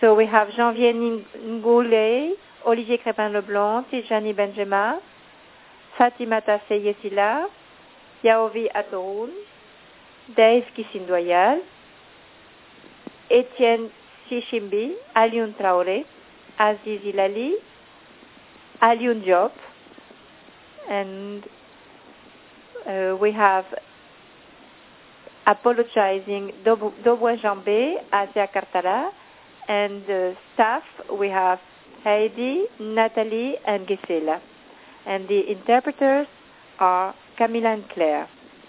So we have Janvier Ngoulé, Olivier Crépin-Leblanc, Tijani Benjema, Fatimata Seyesila, Yaovi Atoroun, Dave Kissindoyal, Etienne Sishimbi, Alioune Traoré, Aziz Ilali, Alioune Diop, and we have apologizing Dobwe Jambé, Asia Kartala, and staff we have Heidi, Nathalie, and Gisela. And the interpreters are Camila and Claire.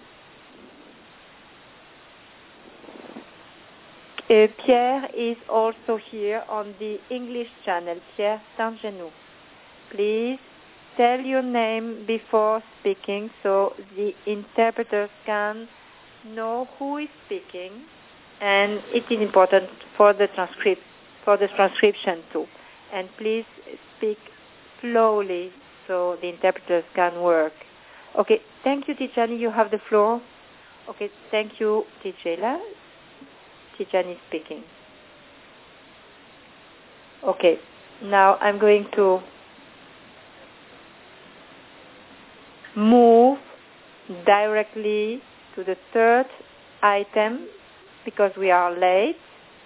Pierre is also here on the English channel, Pierre Saint-Genou. Please tell your name before speaking so the interpreters can know who is speaking, and it is important for the transcription too. And please speak slowly so the interpreters can work. Okay, thank you, Tijani. You have the floor. Okay, thank you, Tijela. Tijani speaking. Okay, now I'm going to move directly to the third item because we are late.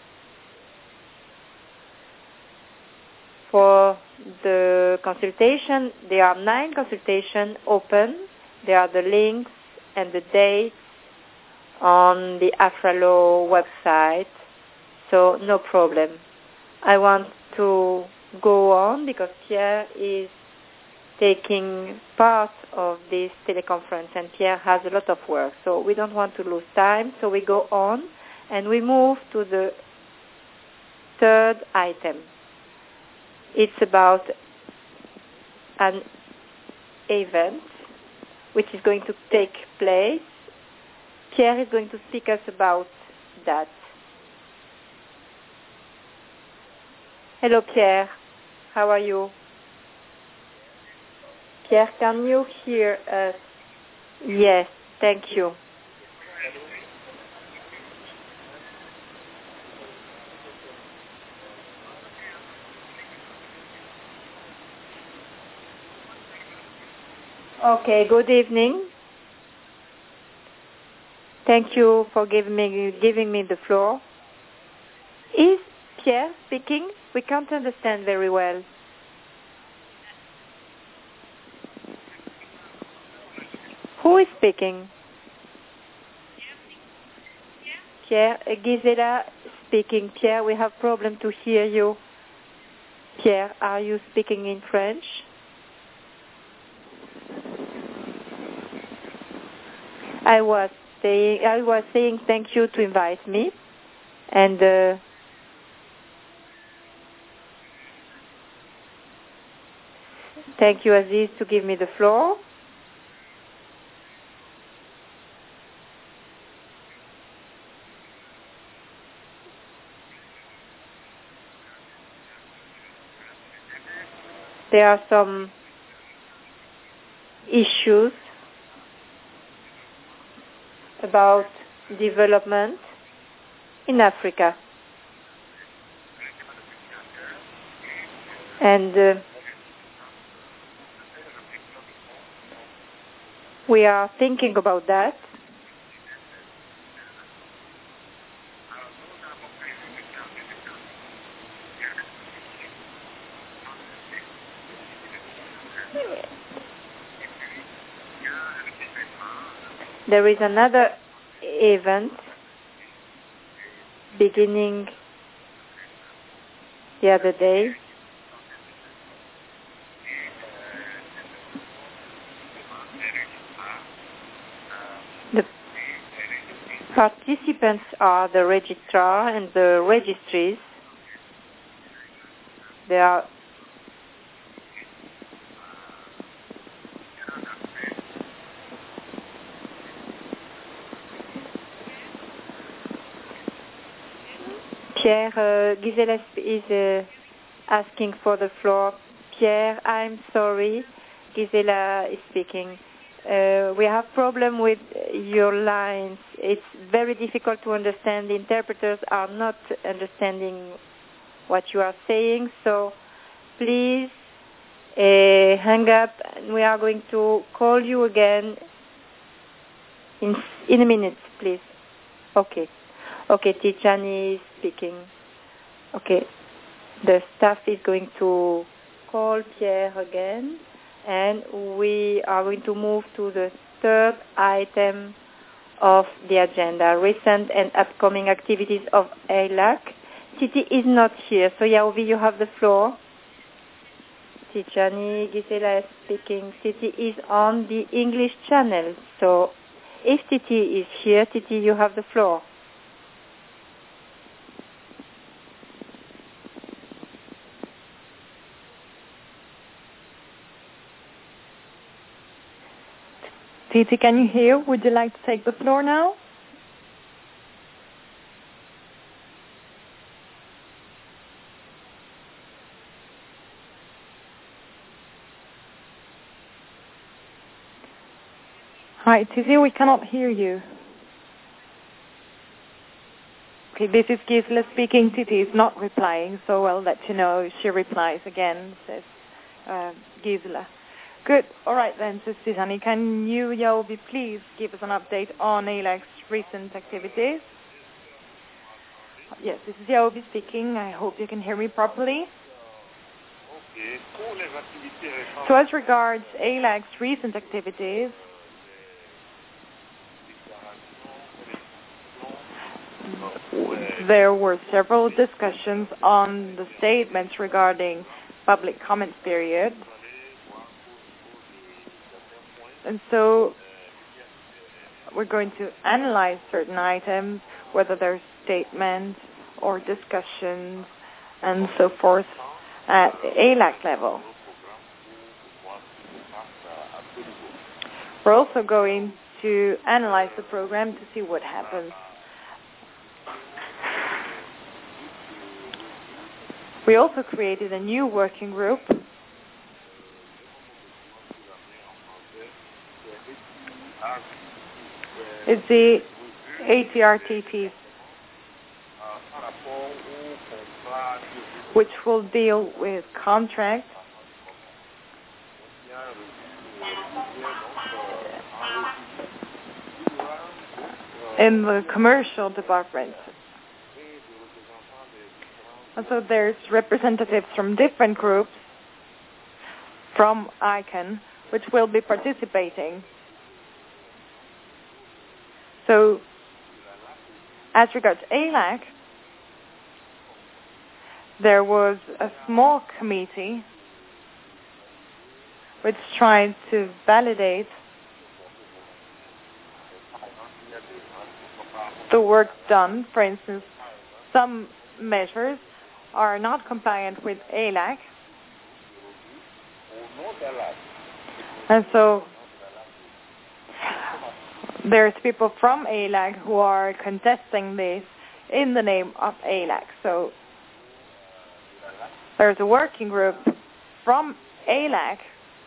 For the consultation, there are 9 consultations open. There are the links and the dates on the AfraLaw website, so no problem. I want to go on because Pierre is taking part of this teleconference and Pierre has a lot of work, so we don't want to lose time, so we go on and we move to the third item. It's about an event which is going to take place. Pierre is going to speak us about that. Hello, Pierre. How are you? Pierre, can you hear us? Yes, thank you. Okay, good evening. Thank you for giving me the floor. Is Pierre speaking? We can't understand very well. Who is speaking? Pierre, Gisela speaking. Pierre, we have problem to hear you. Pierre, are you speaking in French? I was saying thank you to invite me, and thank you, Aziz, to give me the floor. There are some issues about development in Africa. And we are thinking about that. There is another event beginning the other day. The participants are the registrar and the registries. They are Pierre, Gisela is asking for the floor. Pierre, I'm sorry. Gisela is speaking. We have problem with your lines. It's very difficult to understand. The interpreters are not understanding what you are saying. So please hang up, and we are going to call you again in a minute, please. Okay. Okay, Tijani is speaking. Okay. The staff is going to call Pierre again, and we are going to move to the third item of the agenda, recent and upcoming activities of EILAC. Titi is not here, so Yaovi, you have the floor. Tijani Gisela is speaking. Titi is on the English channel, so if Titi is here, Titi, you have the floor. Titi, can you hear? Would you like to take the floor now? Hi, Titi, we cannot hear you. Okay, this is Gisela speaking. Titi is not replying, so I'll let you know if she replies again, says Gisela. Good. All right then, Sister Tijani, can you, Yaovi, please give us an update on EILAC's recent activities? Yes, this is Yaovi speaking. I hope you can hear me properly. So as regards EILAC's recent activities, there were several discussions on the statements regarding public comment period. And so we're going to analyze certain items, whether they're statements or discussions and so forth at the EILAC level. We're also going to analyze the program to see what happens. We also created a new working group It's the ATRTP, which will deal with contracts in the commercial department. And so there's representatives from different groups from ICANN which will be participating. So as regards EILAC, there was a small committee which tried to validate the work done. For instance, some measures are not compliant with EILAC. And so there's people from EILAC who are contesting this in the name of EILAC. So there's a working group from EILAC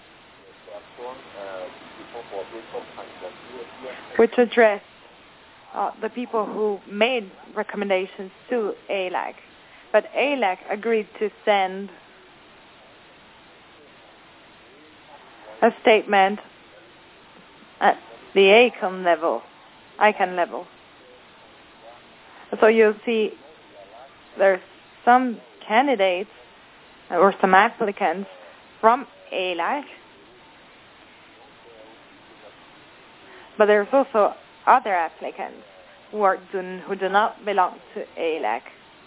which addressed the people who made recommendations to EILAC. But EILAC agreed to send a statement at the ICANN level. So you'll see there's some candidates or some applicants from EILAC, but there's also other applicants who do not belong to EILAC.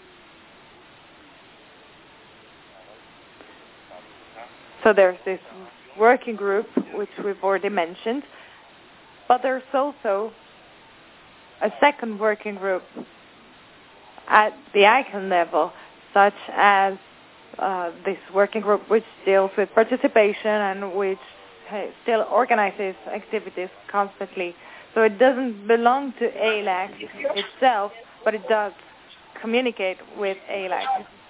So there's this working group, which we've already mentioned, but there's also a second working group at the ICANN level, such as this working group which deals with participation and which still organizes activities constantly. So it doesn't belong to EILAC itself, but it does communicate with EILAC.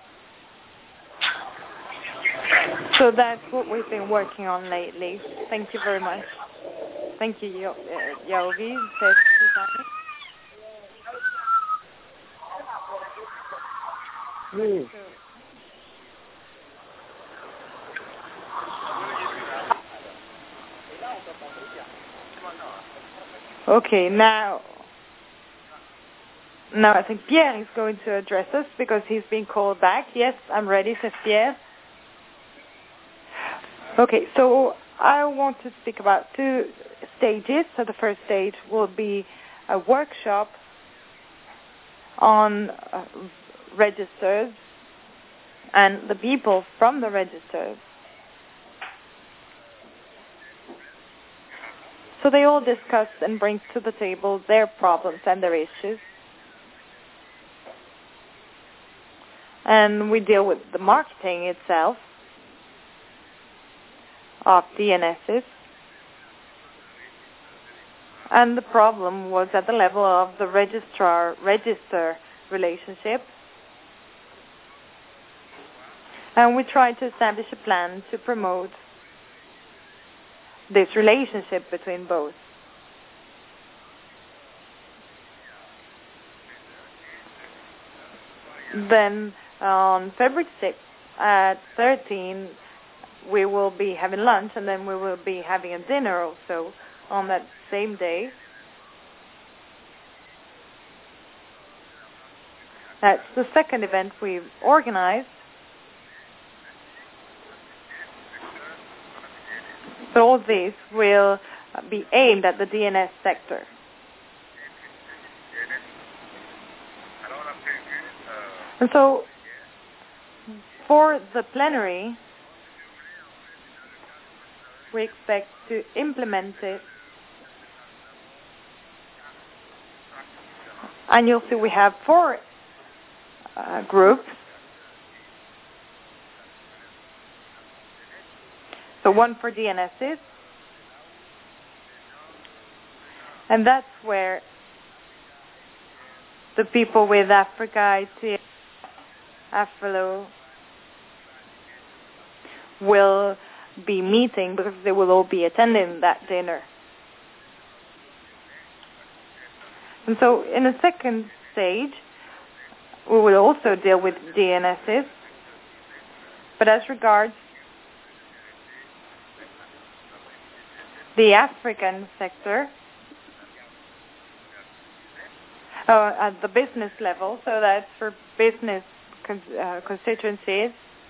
So that's what we've been working on lately. Thank you very much. Thank you, Yaovi. Says Susanne. Okay, now I think Pierre is going to address us because he's being called back. Yes, I'm ready, says Pierre. Okay, so I want to speak about 2 stages. So the first stage will be a workshop on registers and the people from the registers. So they all discuss and bring to the table their problems and their issues. And we deal with the marketing itself of DNSs. And the problem was at the level of the registrar-register relationship. And we tried to establish a plan to promote this relationship between both. Then on February 6th at 13, we will be having lunch, and then we will be having a dinner also on that same day. That's the second event we've organized. So all this will be aimed at the DNS sector. And so for the plenary, we expect to implement it. And you'll see we have 4 groups. So 1 for DNSs. And that's where the people with Africa, ITF, AFRILO will be meeting because they will all be attending that dinner. And so in a second stage, we will also deal with DNSs, but as regards the African sector, at the business level, so that's for business constituencies,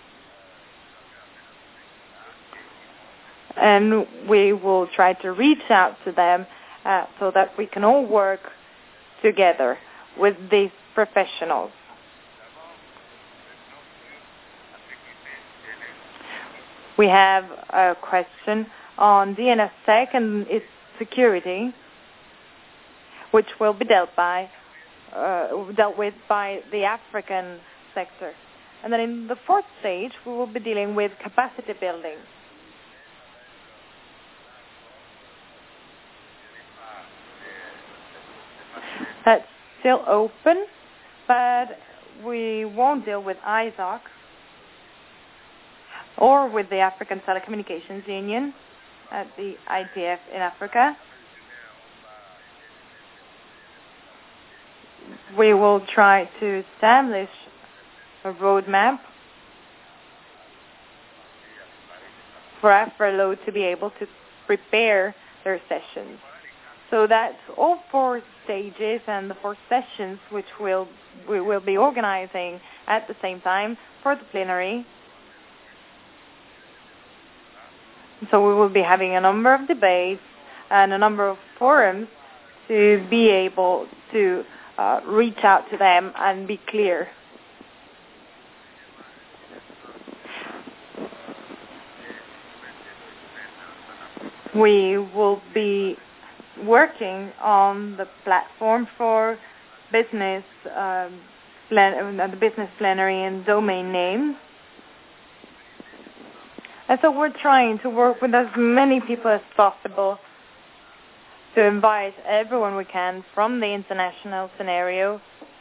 and we will try to reach out to them so that we can all work together with these professionals. We have a question on DNSSEC and its security, which will be dealt with by the African sector. And then in the 4th stage, we will be dealing with capacity building. That's still open, but we won't deal with ISOC or with the African Telecommunications Union at the ITF in Africa. We will try to establish a roadmap for AFRILO to be able to prepare their sessions. So that's all 4 stages and the 4 sessions which we will be organizing at the same time for the plenary. So we will be having a number of debates and a number of forums to be able to reach out to them and be clear. We will be working on the platform for business, the business plenary and domain names. And so we're trying to work with as many people as possible to invite everyone we can from the international scenario.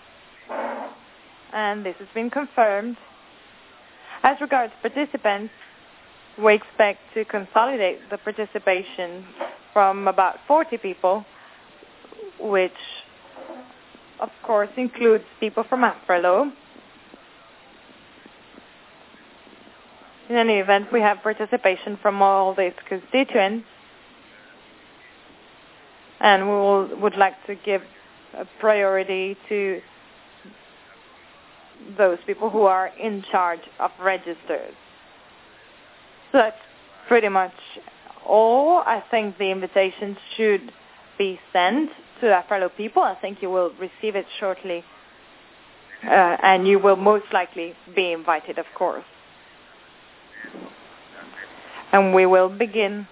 And this has been confirmed. As regards participants, we expect to consolidate the participation from about 40 people, which of course includes people from AFRILO. In any event, we have participation from all these constituents, and would like to give a priority to those people who are in charge of registers. So that's pretty much all. I think the invitation should be sent to AFRLO people. I think you will receive it shortly, and you will most likely be invited, of course. And we will begin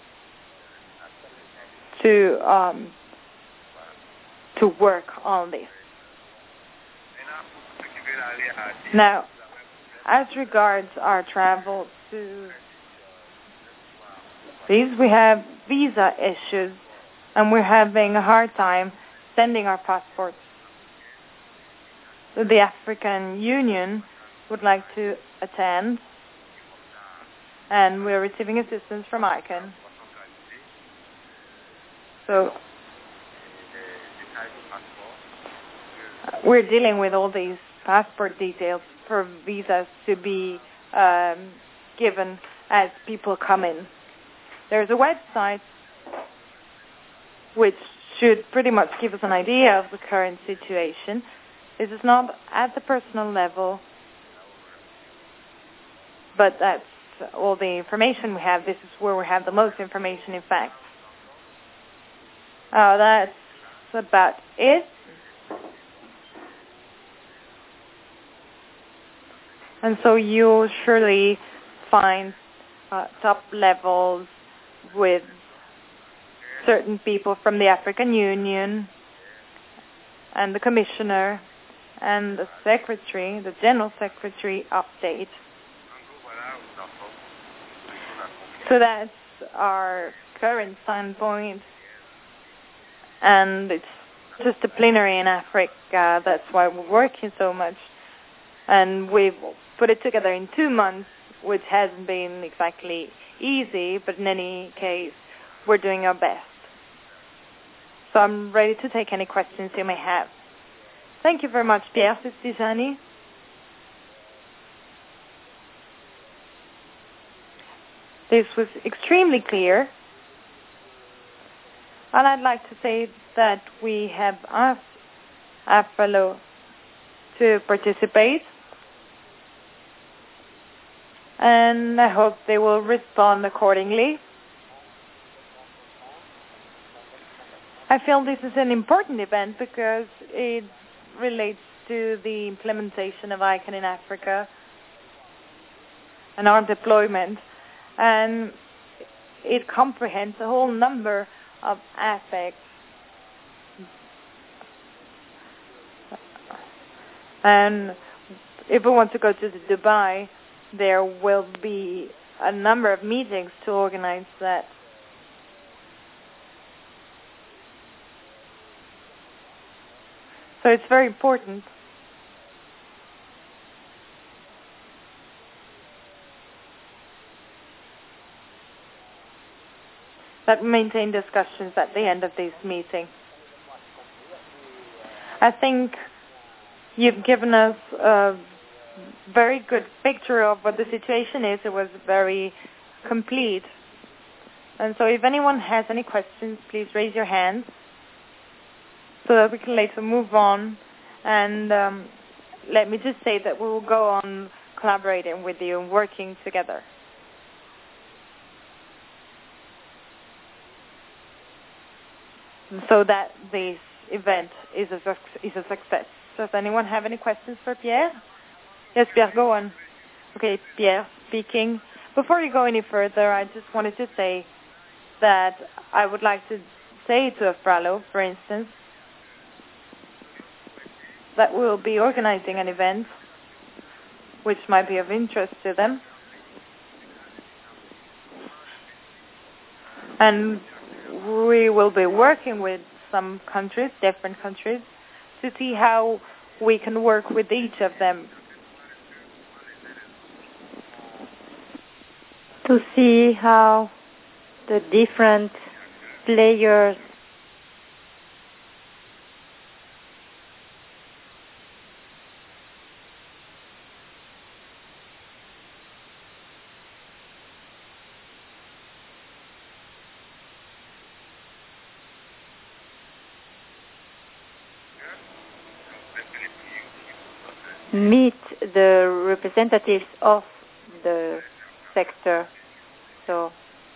to work on this. Now, as regards our travel to these, we have visa issues, and we're having a hard time sending our passports. So the African Union would like to attend, and we're receiving assistance from ICANN. So we're dealing with all these passport details for visas to be given as people come in. There's a website which should pretty much give us an idea of the current situation. This is not at the personal level, but that's all the information we have. This is where we have the most information, in fact. That's about it. And so you'll surely find top levels with certain people from the African Union and the Commissioner and the Secretary, the General Secretary update. So that's our current standpoint. And it's just a plenary in Africa. That's why we're working so much. And we've put it together in 2 months, which hasn't been exactly easy, but in any case, we're doing our best. So I'm ready to take any questions you may have. Thank you very much, Pierre Tijani. This was extremely clear. And I'd like to say that we have asked AFRLO to participate, and I hope they will respond accordingly. I feel this is an important event because it relates to the implementation of ICANN in Africa and our deployment, and it comprehends a whole number of aspects. And if we want to go to Dubai, there will be a number of meetings to organize that. So it's very important. That we maintain discussions at the end of this meeting. I think you've given us a very good picture of what the situation is. It was very complete. And so if anyone has any questions, please raise your hand so that we can later move on. And let me just say that we will go on collaborating with you and working together. So that this event is a success. Does anyone have any questions for Pierre? Yes, Pierre, go on. Okay, Pierre speaking. Before you go any further, I just wanted to say that I would like to say to AFRLO, for instance, that we will be organizing an event which might be of interest to them. And we will be working with some countries, different countries, to see how we can work with each of them. To see how the different players meet the representatives of the sector. So,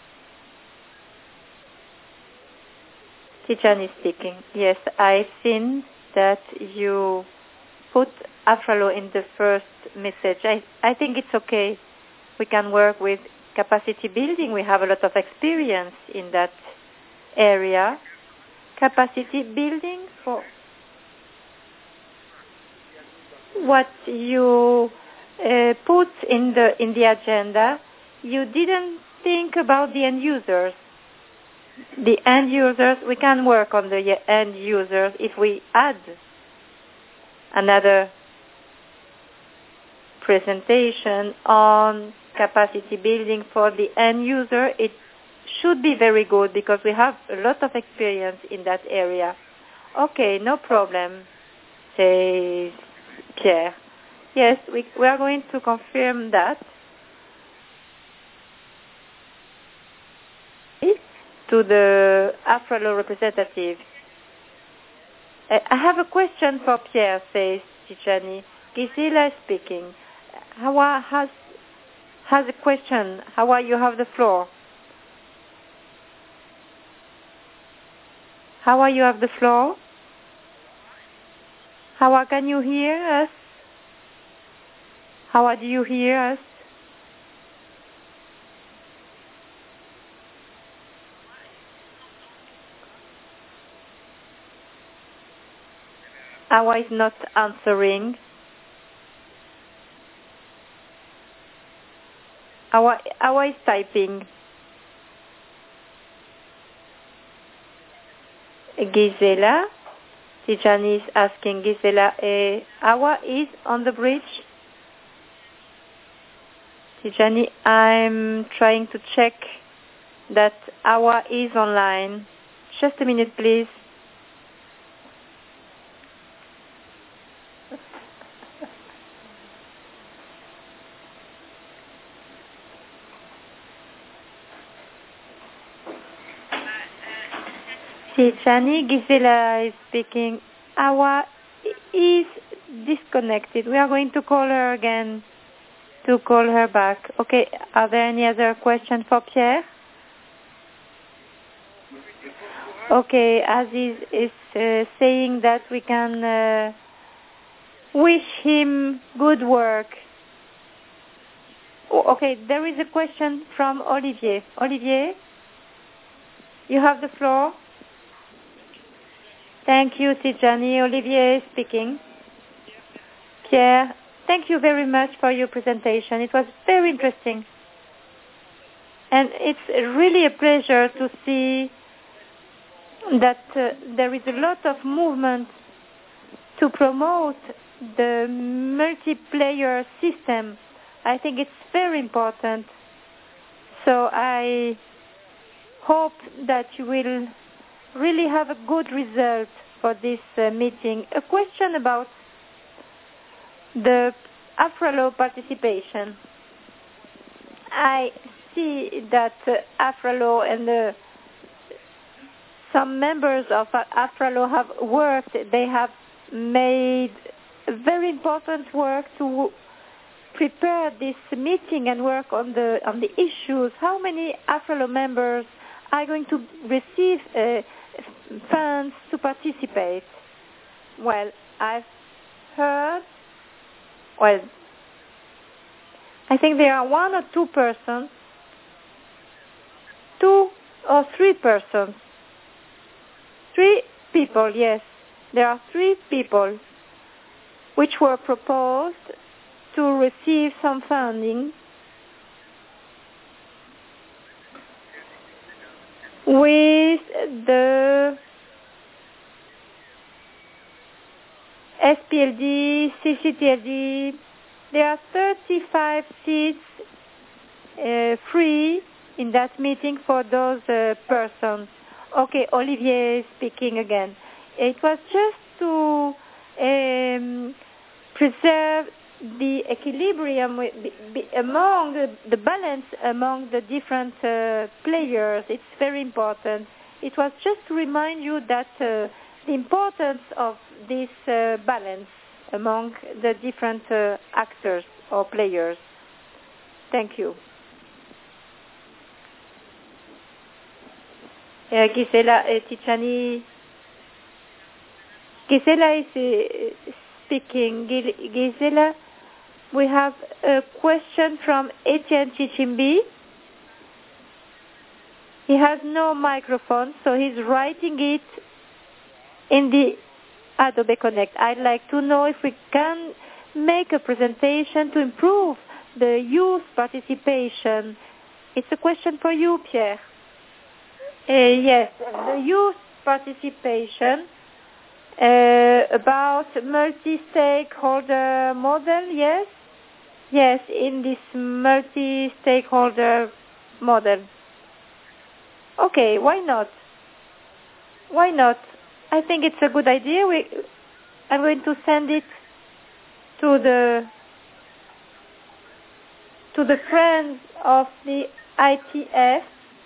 Tijani speaking. Yes, I've seen that you put AfraLaw in the first message. I think it's okay. We can work with capacity building. We have a lot of experience in that area. Capacity building for what you put in the agenda. You didn't think about the end users. The end users, we can work on the end users if we add another presentation on capacity building for the end user. It should be very good because we have a lot of experience in that area. Okay, no problem, says Pierre. Yes, we are going to confirm that. To the AfraLaw representative. I have a question for Pierre, says Tijani. Gisela is speaking. Hawa has a question. Hawa, you have the floor. Hawa, you have the floor. Hawa, can you hear us? Hawa, do you hear us? Hawa is not answering. Hawa is typing. Gisela. Tijani is asking Gisela, Hawa is on the bridge? Tijani, I'm trying to check that Hawa is online. Just a minute, please. Tijani, Gisela is speaking. Hawa is disconnected. We are going to call her again to call her back. Okay, are there any other questions for Pierre? Okay, Aziz is saying that we can wish him good work. Oh, okay, there is a question from Olivier. Olivier, you have the floor. Thank you, Tijani. Olivier speaking. Pierre, thank you very much for your presentation. It was very interesting. And it's really a pleasure to see that there is a lot of movement to promote the multiplayer system. I think it's very important. So I hope that you will really have a good result for this meeting. A question about the AfraLaw participation. I see that AfraLaw and some members of AfraLaw have worked. They have made very important work to prepare this meeting and work on the issues. How many AfraLaw members are going to receive funds to participate? Well, I've heard, I think there are 1 or 2 persons, 2 or 3 persons, 3 people, yes. There are 3 people which were proposed to receive some funding with the SPLD, CCTLD. There are 35 seats free in that meeting for those persons. Okay, Olivier is speaking again. It was just to preserve the equilibrium among the balance among the different players. It's very important. It was just to remind you that the importance of this balance among the different actors or players. Thank you. Gisela Tijani. Gisela is speaking. Gisela, we have a question from Etienne Chichimbi. He has no microphone, so he's writing it in the Adobe Connect. I'd like to know if we can make a presentation to improve the youth participation. It's a question for you, Pierre. Yes, the youth participation about multi-stakeholder model, yes? Yes, in this multi-stakeholder model. Okay, why not? Why not? I think it's a good idea. I'm going to send it to the friends of the ITF.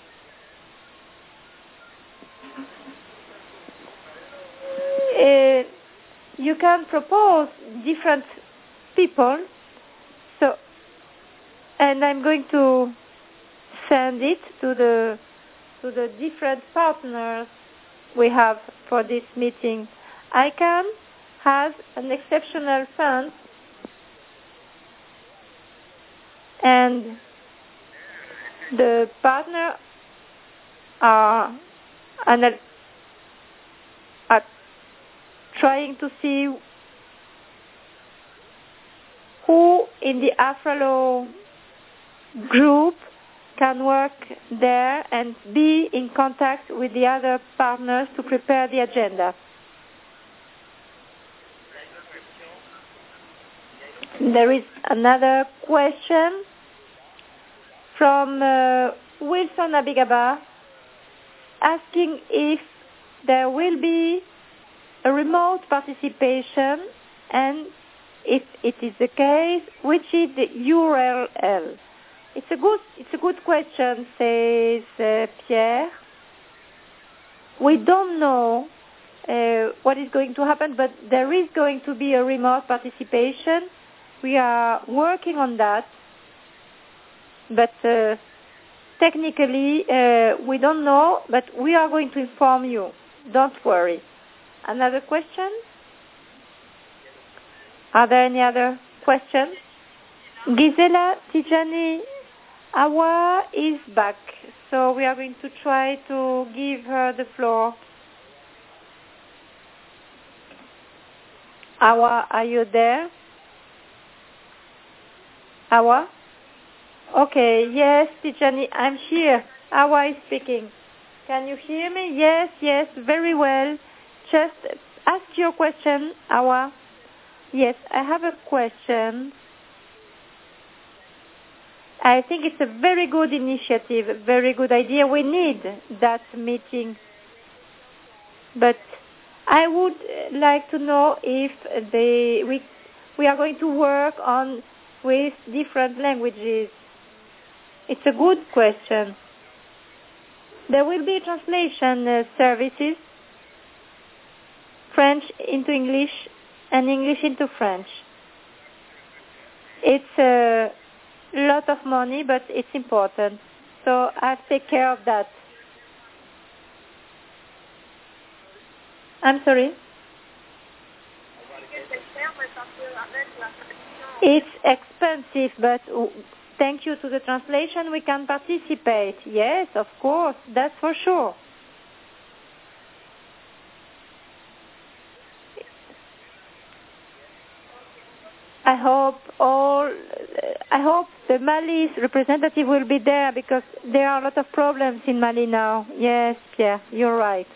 You can propose different people, and I'm going to send it to the different partners we have for this meeting. ICANN has an exceptional fund, and the partners are trying to see who in the AfraLaw group can work there and be in contact with the other partners to prepare the agenda. There is another question from Wilson Abigaba asking if there will be a remote participation, and if it is the case, which is the URL? It's a good question, says Pierre. We don't know what is going to happen, but there is going to be a remote participation. We are working on that, but technically we don't know, but we are going to inform you. Don't worry. Another question? Are there any other questions? Gisela Tijani Awa is back, so we are going to try to give her the floor. Awa, are you there? Awa? Okay, yes, Tijani, I'm here. Awa is speaking. Can you hear me? Yes, very well. Just ask your question, Awa. Yes, I have a question. I think it's a very good initiative, a very good idea. We need that meeting. But I would like to know if we are going to work on with different languages. It's a good question. There will be translation services, French into English and English into French. It's a lot of money, but it's important. So I'll take care of that. I'm sorry? It's expensive, but thank you to the translation, we can participate. Yes, of course, that's for sure. I hope the Mali's representative will be there, because there are a lot of problems in Mali now. Yes, Pierre, you're right.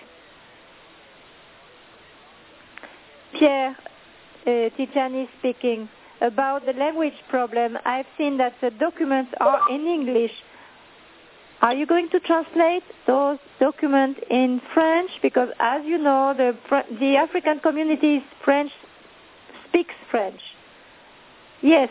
Pierre Tijani speaking. About the language problem, I've seen that the documents are in English. Are you going to translate those documents in French? Because as you know, the African community speaks French. Yes,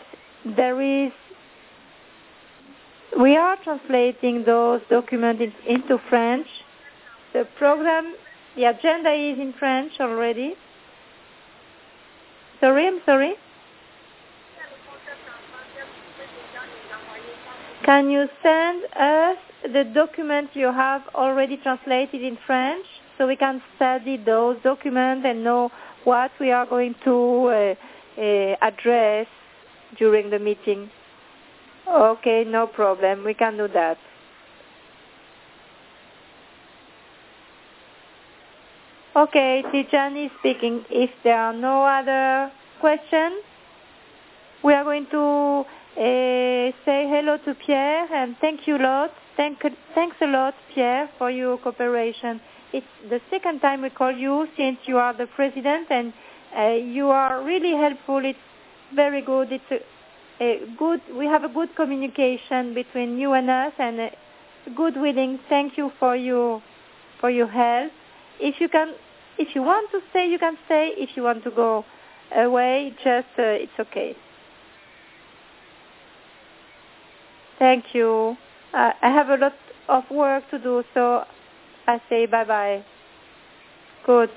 we are translating those documents into French. The agenda is in French already. I'm sorry. Can you send us the document you have already translated in French so we can study those documents and know what we are going to address during the meeting? Okay, no problem. We can do that. Okay, Tijani speaking. If there are no other questions, we are going to say hello to Pierre and thank you a lot. Thanks a lot, Pierre, for your cooperation. It's the second time we call you since you are the president, and you are really helpful. It's very good. It's good. We have a good communication between you and us, and good willing. Thank you for your help. If you want to stay, you can stay. If you want to go away, just it's okay. Thank you. I have a lot of work to do, so I say bye-bye. Good.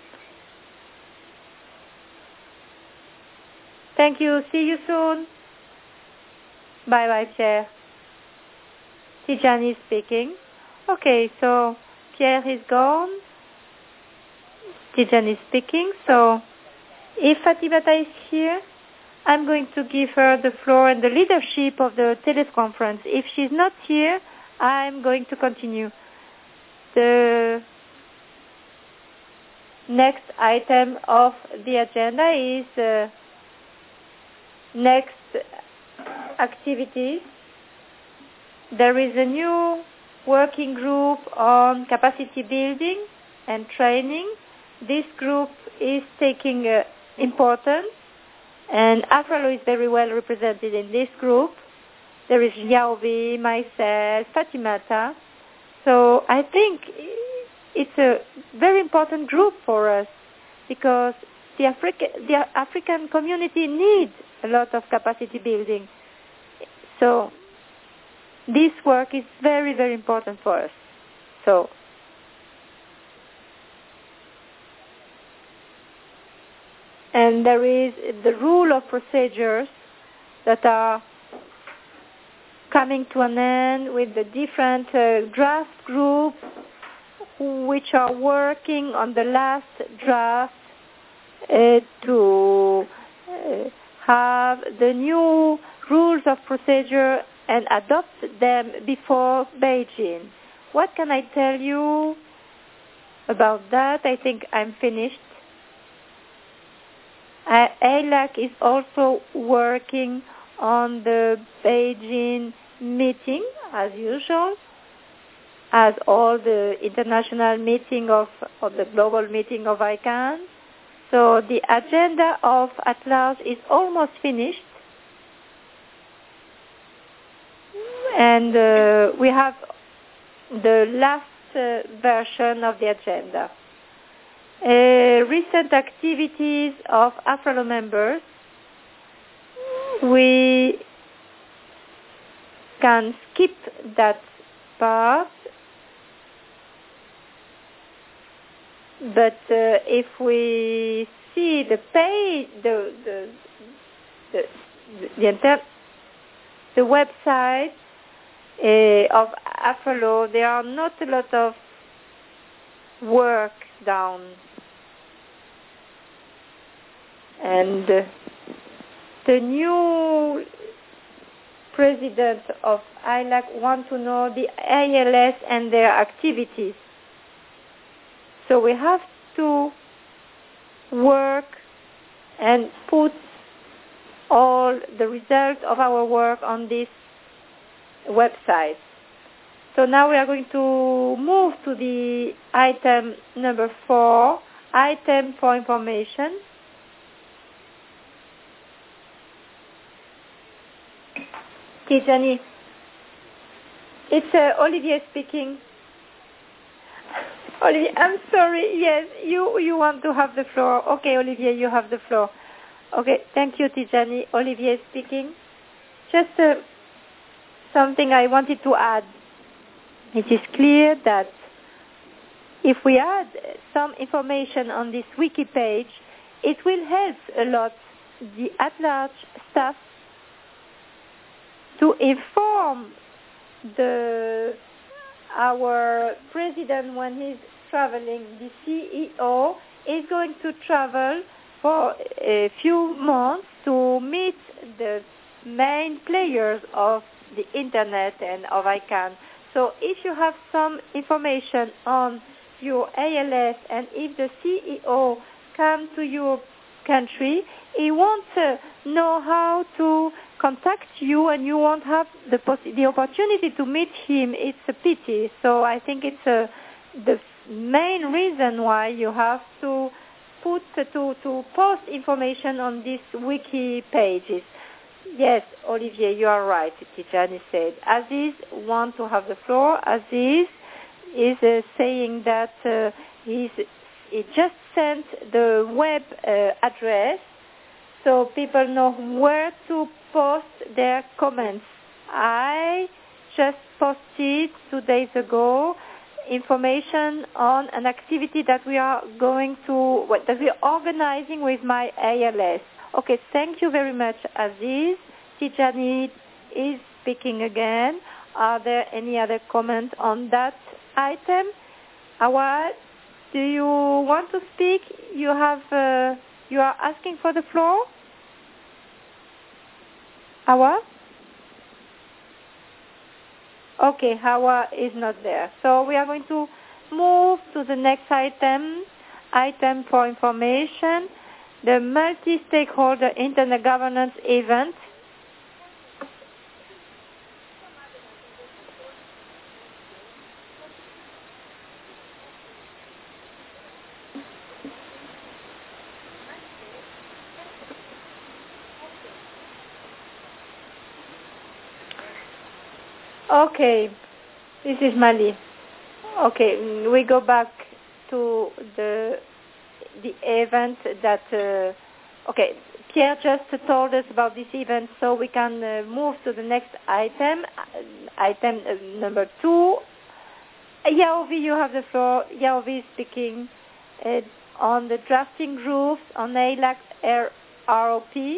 Thank you. See you soon. Bye-bye, Pierre. Tijani speaking. Okay, so Pierre is gone. Tijani speaking. So if Fatimata is here, I'm going to give her the floor and the leadership of the teleconference. If she's not here, I'm going to continue. The next item of the agenda is next activities. There is a new working group on capacity building and training. This group is taking importance, and AFRALO is very well represented in this group. There is Yaovi, myself, Fatimata. So I think it's a very important group for us because the African community needs a lot of capacity building. So this work is very, very important for us. So and there is the rule of procedures that are coming to an end with the different draft groups which are working on the last draft to have the new rules of procedure and adopt them before Beijing. What can I tell you about that? I think I'm finished. AILAC is also working on the Beijing meeting, as usual, as all the international meeting of the global meeting of ICANN. So the agenda of Atlas is almost finished. And we have the last version of the agenda. Recent activities of AFRALO members. We can skip that part, but if we see the page, the website of AFRALO, there are not a lot of work down, and the new president of AILAC wants to know the ALS and their activities. So we have to work and put all the results of our work on this website. So now we are going to move to the item number 4, item for information. Tijani, it's Olivier speaking. Olivier, I'm sorry. Yes, you want to have the floor. Okay, Olivier, you have the floor. Okay, thank you, Tijani. Olivier speaking. Just something I wanted to add. It is clear that if we add some information on this wiki page, it will help a lot the at-large staff to inform our president when he's traveling. The CEO is going to travel for a few months to meet the main players of the internet and of ICANN. So if you have some information on your ALS and if the CEO comes to your country, he won't know how to contact you and you won't have the opportunity to meet him. It's a pity. So I think it's the main reason why you have to post information on these wiki pages. Yes, Olivier, you are right, Tijani said. Aziz wants to have the floor. Aziz is saying that he just sent the web address so people know where to post their comments. I just posted 2 days ago information on an activity that we are organizing with my ALS. Okay, thank you very much, Aziz. Tijani is speaking again. Are there any other comments on that item? Awad, do you want to speak? You are asking for the floor? Hawa? Okay, Hawa is not there. So we are going to move to the next item for information, the multi-stakeholder internet governance event. Okay, this is Mali. Okay, we go back to the event that, Pierre just told us about this event, so we can move to the next item number 2. Yaovi, you have the floor. Yaovi is speaking on the drafting groups on ALAC ROP.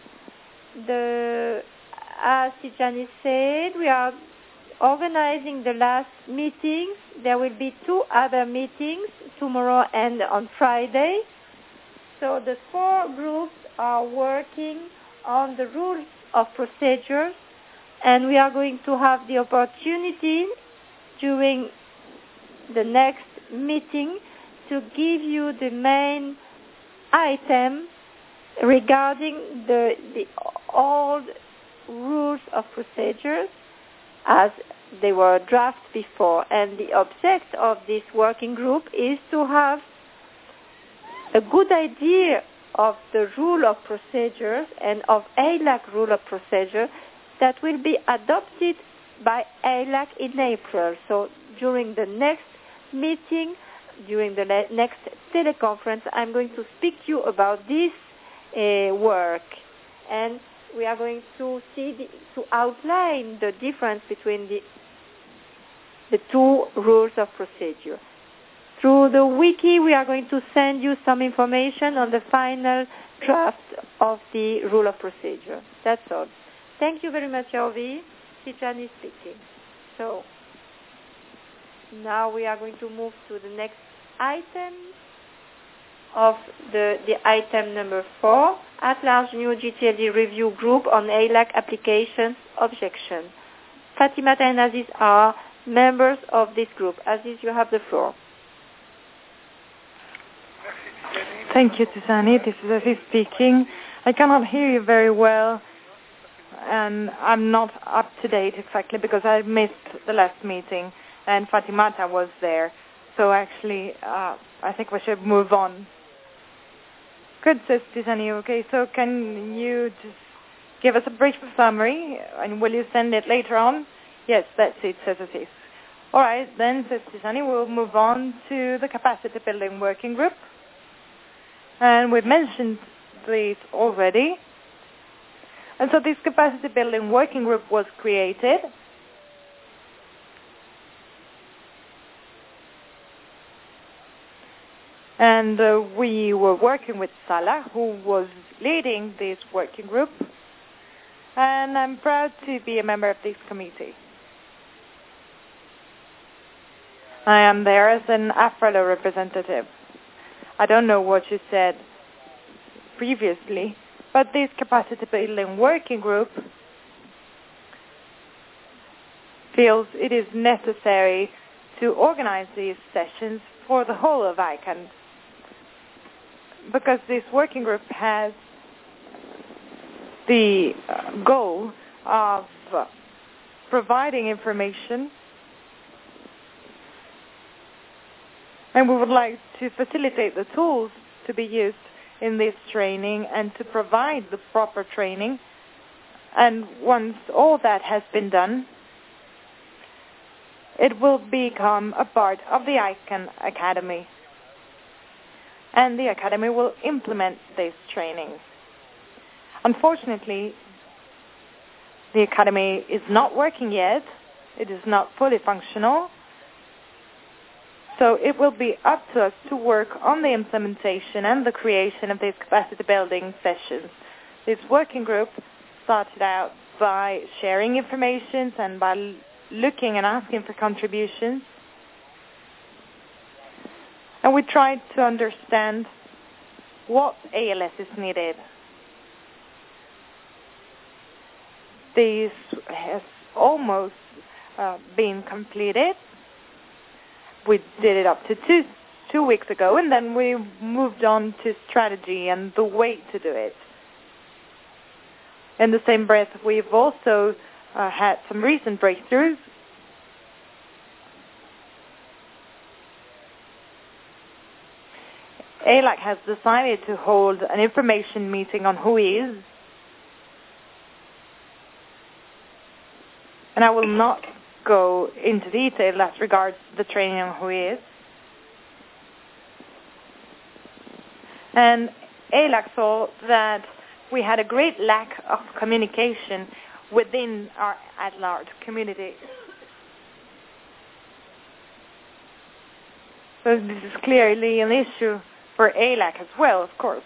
As Tijani said, we are organizing the last meetings. There will be 2 other meetings tomorrow and on Friday. So the 4 groups are working on the rules of procedures, and we are going to have the opportunity during the next meeting to give you the main item regarding the old rules of procedures as they were drafted before. And the object of this working group is to have a good idea of the rule of procedures and of ALAC rule of procedure that will be adopted by ALAC in April. So during the next meeting, during the next teleconference, I'm going to speak to you about this work. And we are going to to outline the difference between the 2 rules of procedure. Through the wiki, we are going to send you some information on the final draft of the rule of procedure. That's all. Thank you very much, Yovi. Tijani is speaking. So now we are going to move to the next item of the item number 4, at-large new GTLD review group on ALAC applications objection. Fatimata and Aziz are members of this group. Aziz, you have the floor. Thank you, Tijani. This is Aziz speaking. I cannot hear you very well, and I'm not up to date exactly because I missed the last meeting, and Fatimata was there. So actually, I think we should move on. Good, says Tijani. Okay, so can you just give us a brief summary, and will you send it later on? Yes, that's it, says Aziz. All right, then, says Tijani, we'll move on to the capacity building working group. And we've mentioned this already. And so this capacity building working group was created. And we were working with Salah, who was leading this working group. And I'm proud to be a member of this committee. I am there as an AFRALO representative. I don't know what you said previously, but this capacity building working group feels it is necessary to organize these sessions for the whole of ICANN, because this working group has the goal of providing information, and we would like to facilitate the tools to be used in this training and to provide the proper training. And once all that has been done, it will become a part of the ICANN Academy. And the Academy will implement this training. Unfortunately, the Academy is not working yet. It is not fully functional. So it will be up to us to work on the implementation and the creation of these capacity building sessions. This working group started out by sharing information and by looking and asking for contributions. And we tried to understand what ALS is needed. This has almost been completed. We did it up to two weeks ago, and then we moved on to strategy and the way to do it. In the same breath, we've also had some recent breakthroughs. ALAC has decided to hold an information meeting on WHOIS. And I will not go into detail as regards the training on WHOIS. And ALAC saw that we had a great lack of communication within our at-large community. So this is clearly an issue for ALAC as well, of course.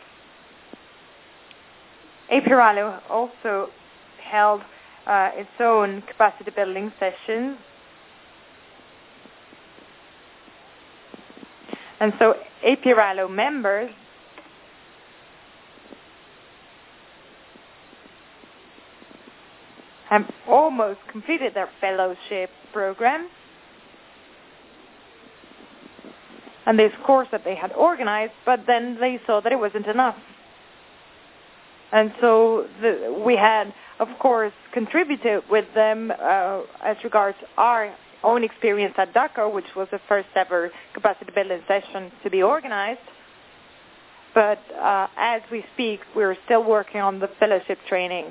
APRALO also held its own capacity building sessions. And so APRALO members have almost completed their fellowship program. And this course that they had organized, but then they saw that it wasn't enough. And so we had, of course, contributed with them as regards our own experience at Dakar, which was the first ever capacity building session to be organized. But as we speak, we're still working on the fellowship training.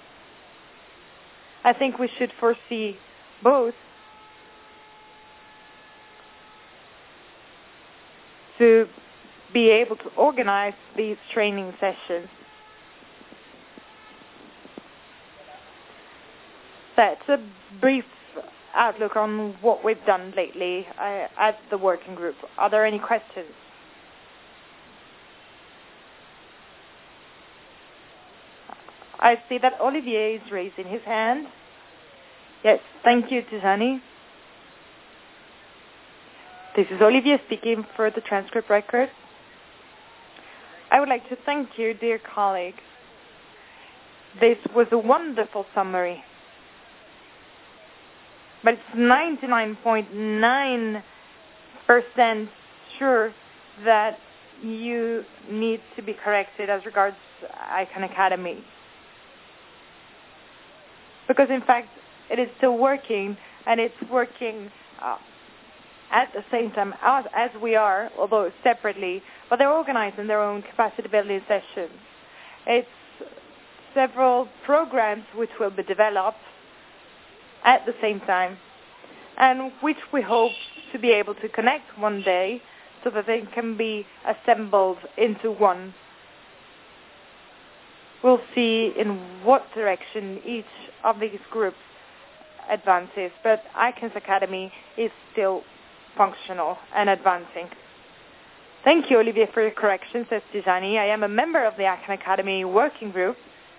I think we should foresee both to be able to organize these training sessions. That's a brief outlook on what we've done lately at the working group. Are there any questions? I see that Olivier is raising his hand. Yes, thank you, Tizani. This is Olivier speaking for the transcript record. I would like to thank you, dear colleague. This was a wonderful summary. But it's 99.9% sure that you need to be corrected as regards ICANN Academy. Because in fact, it is still working, and it's working at the same time as we are, although separately, but they're organizing their own capacity building sessions. It's several programs which will be developed at the same time, and which we hope to be able to connect one day so that they can be assembled into one. We'll see in what direction each of these groups advances, but ICANN's Academy is still functional and advancing. Thank you, Olivier, for your correction, says Tijani. I am a member of the Aachen Academy working group,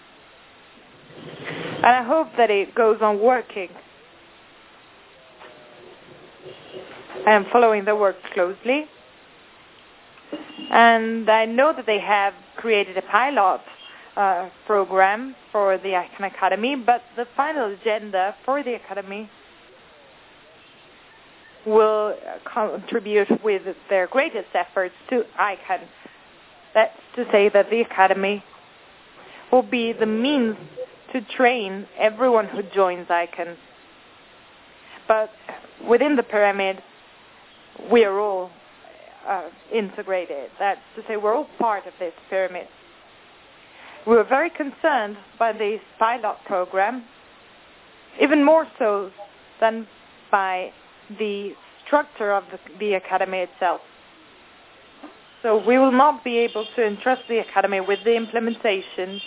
and I hope that it goes on working. I am following the work closely, and I know that they have created a pilot program for the Aachen Academy, but the final agenda for the Academy will contribute with their greatest efforts to ICANN. That's to say that the Academy will be the means to train everyone who joins ICANN. But within the pyramid, we are all integrated. That's to say, we're all part of this pyramid. We were very concerned by this pilot program, even more so than by the structure of the Academy itself. So we will not be able to entrust the Academy with the implementation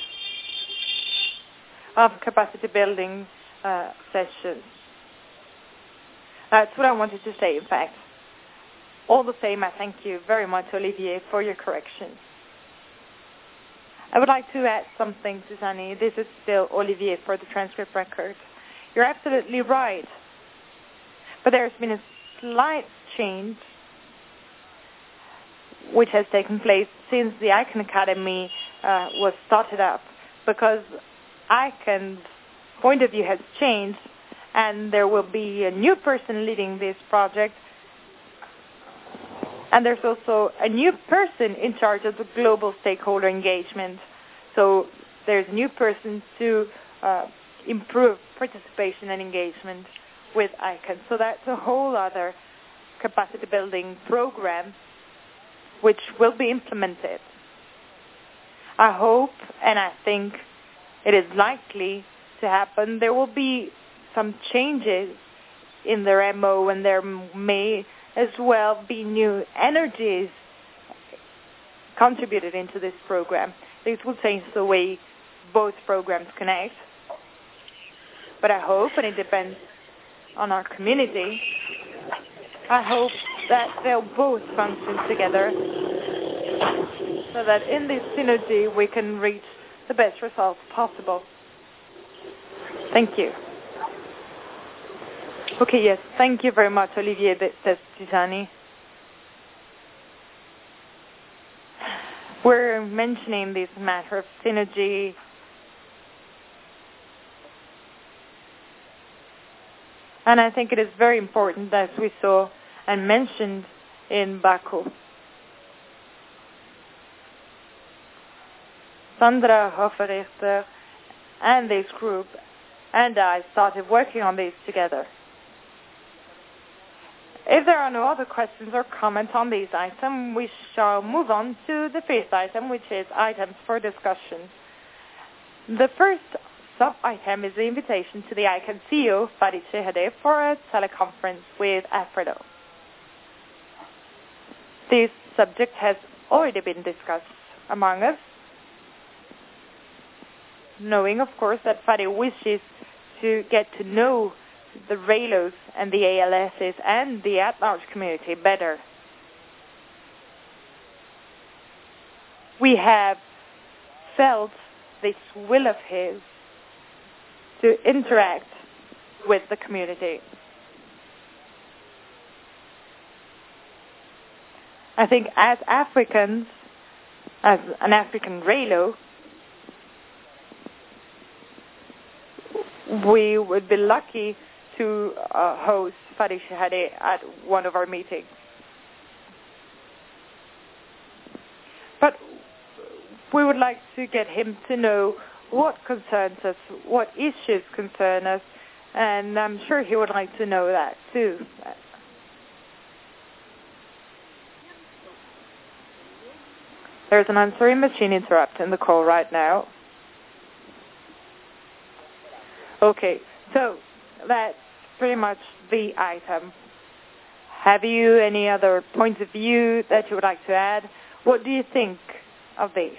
of capacity building sessions. That's what I wanted to say, in fact. All the same, I thank you very much, Olivier, for your correction. I would like to add something, Susanne. This is still Olivier for the transcript record. You're absolutely right. But there's been a slight change which has taken place since the ICANN Academy was started up, because ICANN's point of view has changed, and there will be a new person leading this project, and there's also a new person in charge of the global stakeholder engagement. So there's a new person to improve participation and engagement with ICANN. So that's a whole other capacity building program which will be implemented. I hope, and I think it is likely to happen, there will be some changes in their MO, and there may as well be new energies contributed into this program. This will change the way both programs connect. But I hope, and it depends on our community, I hope that they'll both function together so that in this synergy we can reach the best results possible. Thank you. Okay, yes, thank you very much, Olivier, says Tijani. We're mentioning this matter of synergy. And I think it is very important, as we saw and mentioned in Baku. Sandra Hoferichter and this group and I started working on this together. If there are no other questions or comments on this item, we shall move on to the fifth item, which is items for discussion. The first sub-item is the invitation to the ICANN CEO, Fadi Shehadeh, for a teleconference with Alfredo. This subject has already been discussed among us, knowing, of course, that Fadi wishes to get to know the RAILOs and the ALSs and the at-large community better. We have felt this will of his to interact with the community. I think as Africans, as an African RAILO, we would be lucky to host Fadi Shehadeh at one of our meetings. But we would like to get him to know what concerns us, what issues concern us, and I'm sure he would like to know that too. There's an answering machine interrupting the call right now. Okay, so that's pretty much the item. Have you any other points of view that you would like to add? What do you think of this?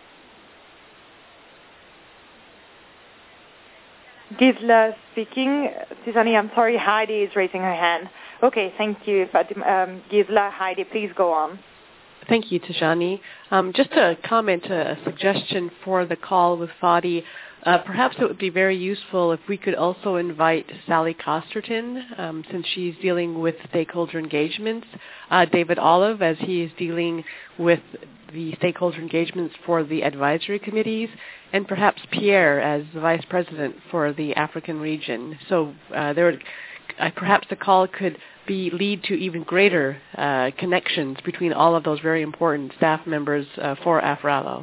Gisela speaking. Susanne, I'm sorry, Heidi is raising her hand. Okay, thank you, Gisela. Heidi, please go on. Thank you, Tijani. Just a comment, a suggestion for the call with Fadi. Perhaps it would be very useful if we could also invite Sally Costerton, since she's dealing with stakeholder engagements, David Olive, as he is dealing with the stakeholder engagements for the advisory committees, and perhaps Pierre as the vice president for the African region. So perhaps the call could lead to even greater connections between all of those very important staff members for AFRALO.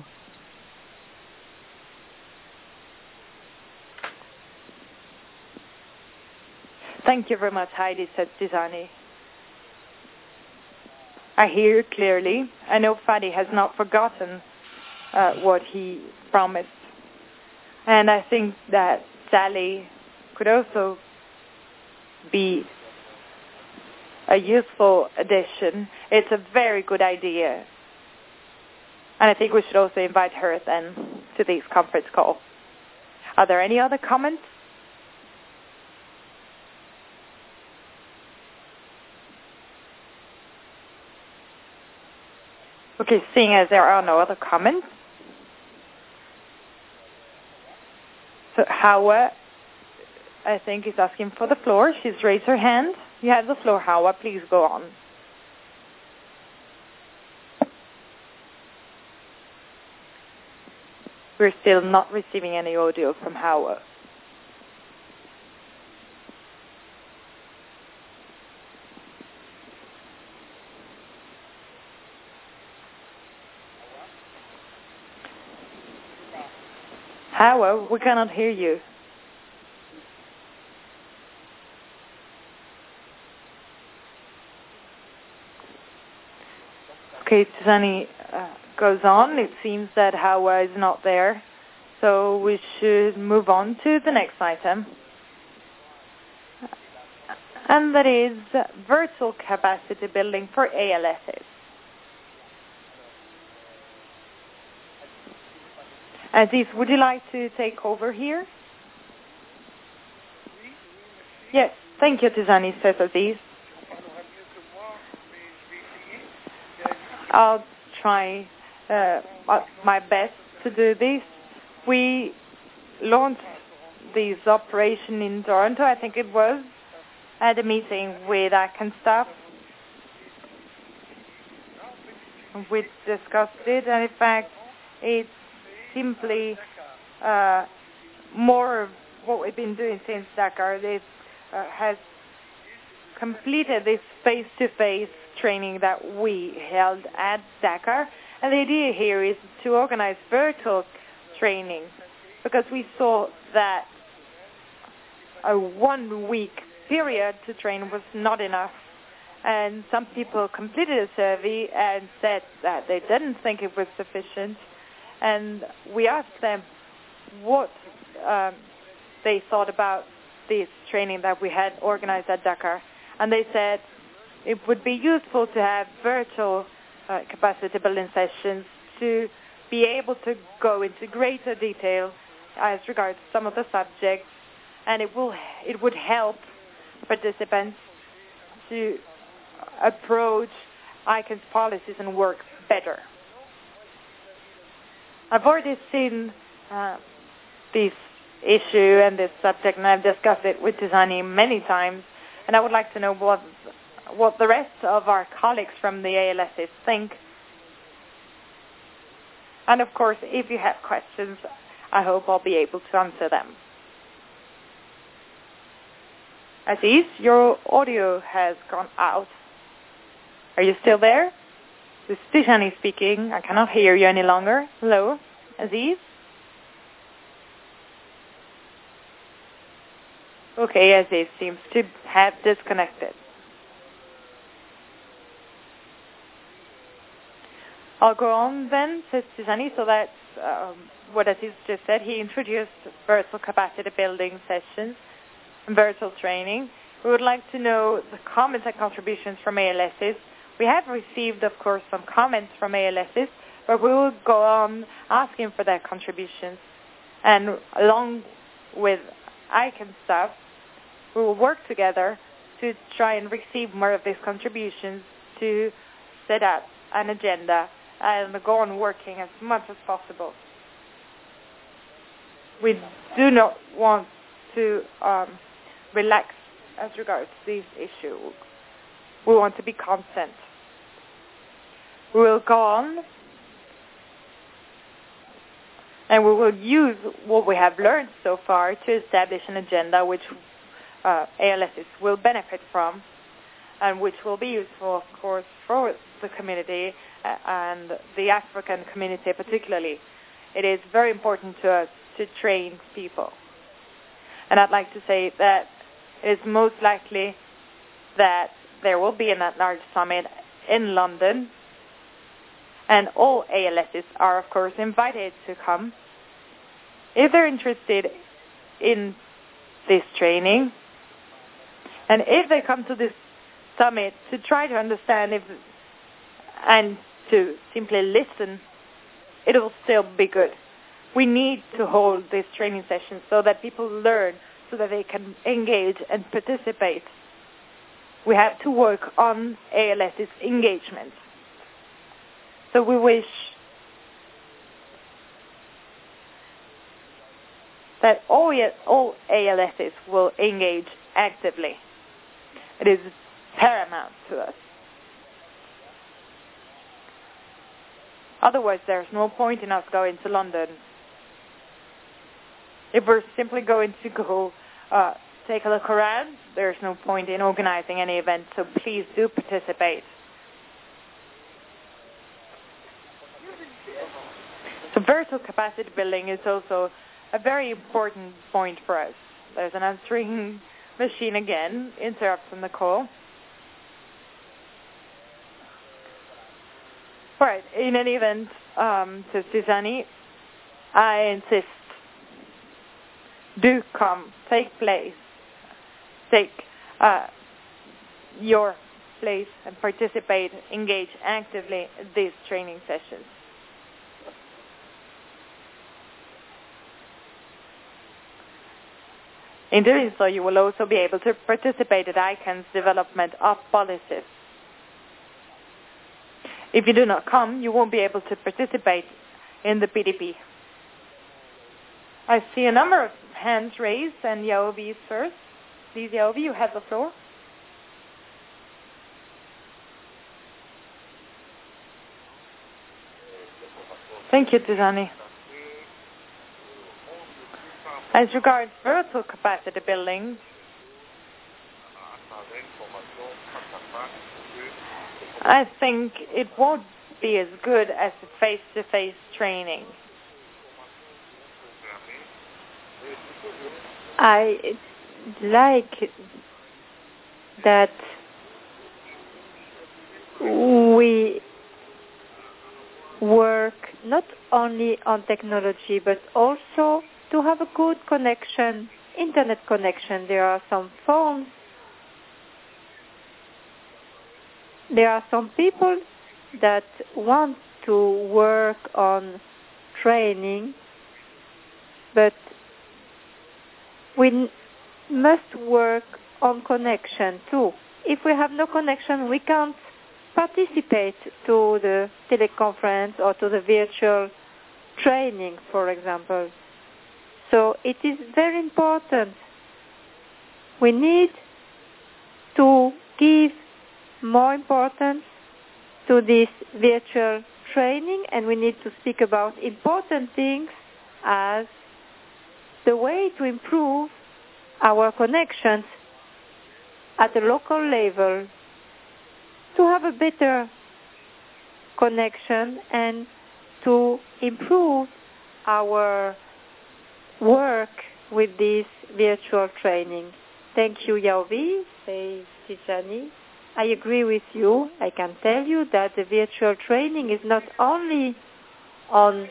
Thank you very much, Heidi, said Tijani. I hear you clearly. I know Fadi has not forgotten what he promised. And I think that Sally could also be a useful addition. It's a very good idea. And I think we should also invite her then to this conference call. Are there any other comments? Okay, seeing as there are no other comments. So Hawa, I think, is asking for the floor. She's raised her hand. You have the floor, Hawa. Please go on. We're still not receiving any audio from Hawa. Hawa, we cannot hear you. Okay, Tijani goes on. It seems that Hawa is not there. So we should move on to the next item. And that is virtual capacity building for ALSs. Aziz, would you like to take over here? Yes, thank you, Tijani, says Aziz. I'll try my best to do this. We launched this operation in Toronto, I think it was, at a meeting with ACAN staff. We discussed it, and in fact, it's simply more of what we've been doing since Dakar. This has completed this face-to-face training that we held at Dakar. And the idea here is to organize virtual training, because we saw that a 1-week period to train was not enough. And some people completed a survey and said that they didn't think it was sufficient. And we asked them what they thought about this training that we had organized at Dakar. And they said it would be useful to have virtual capacity building sessions to be able to go into greater detail as regards some of the subjects, and it would help participants to approach ICANN's policies and work better. I've already seen this issue and this subject, and I've discussed it with Tijani many times, and I would like to know what the rest of our colleagues from the ALSs think. And of course, if you have questions, I hope I'll be able to answer them. Aziz, your audio has gone out. Are you still there? This is Tijani speaking. I cannot hear you any longer. Hello, Aziz? Okay, Aziz seems to have disconnected. I'll go on then, says Tijani. So that's what Aziz just said. He introduced virtual capacity building sessions and virtual training. We would like to know the comments and contributions from ALSs. We have received, of course, some comments from ALSs, but we will go on asking for their contributions. And along with ICANN staff, we will work together to try and receive more of these contributions to set up an agenda and go on working as much as possible. We do not want to relax as regards this issue. We want to be constant. We will go on and we will use what we have learned so far to establish an agenda which ALSs will benefit from and which will be useful, of course, for the community and the African community particularly. It is very important to us to train people. And I'd like to say that it is most likely that there will be an at-large summit in London, and all ALSs are, of course, invited to come. If they're interested in this training, and if they come to this summit to try to understand and to simply listen, it will still be good. We need to hold these training sessions so that people learn, so that they can engage and participate. We have to work on ALS's engagement. So we wish that all ALSs will engage actively. It is paramount to us. Otherwise, there's no point in us going to London. If we're simply going to go take a look around, there's no point in organizing any event, so please do participate. So virtual capacity building is also a very important point for us. There's an answering machine again, interrupting the call. Right, in any event, says Susanne, I insist, do come, take your place and participate, engage actively in these training sessions. In doing so, you will also be able to participate at ICANN's development of policies. If you do not come, you won't be able to participate in the PDP. I see a number of hands raised, and Yaovi is first. Please, Yaovi, you have the floor. Thank you, Susanne. As regards virtual capacity building, I think it won't be as good as the face-to-face training. I like that we work not only on technology but also to have a good connection, internet connection. There are some phones. There are some people that want to work on training, but we must work on connection too. If we have no connection, we can't participate to the teleconference or to the virtual training, for example. So it is very important. We need to give more importance to this virtual training, and we need to speak about important things as the way to improve our connections at the local level, to have a better connection and to improve our work with this virtual training. Thank you, Yaovi, says Tijani. I agree with you. I can tell you that the virtual training is not only on...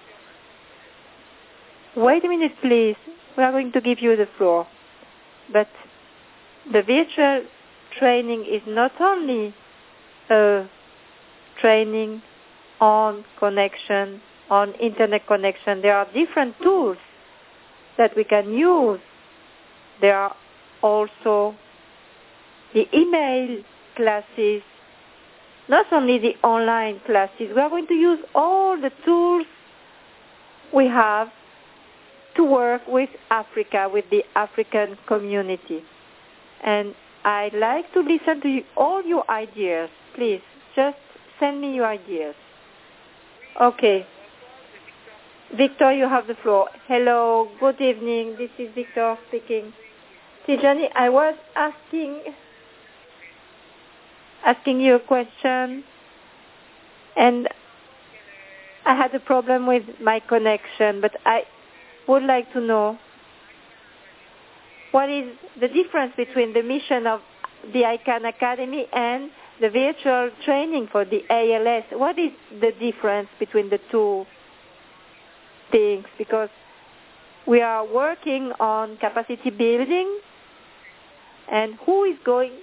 Wait a minute, please. We are going to give you the floor. But the virtual training is not only a training on connection, on internet connection. There are different tools that we can use. There are also the email classes not only the online classes. We are going to use all the tools we have to work with Africa, with the African community. And I'd like to listen to all your ideas. Please, just send me your ideas. Okay. Victor, you have the floor. Hello, good evening. This is Victor speaking. Tijani, I was asking you a question, and I had a problem with my connection, but I would like to know what is the difference between the mission of the ICANN Academy and the virtual training for the ALS. What is the difference between the two things? Because we are working on capacity building, and who is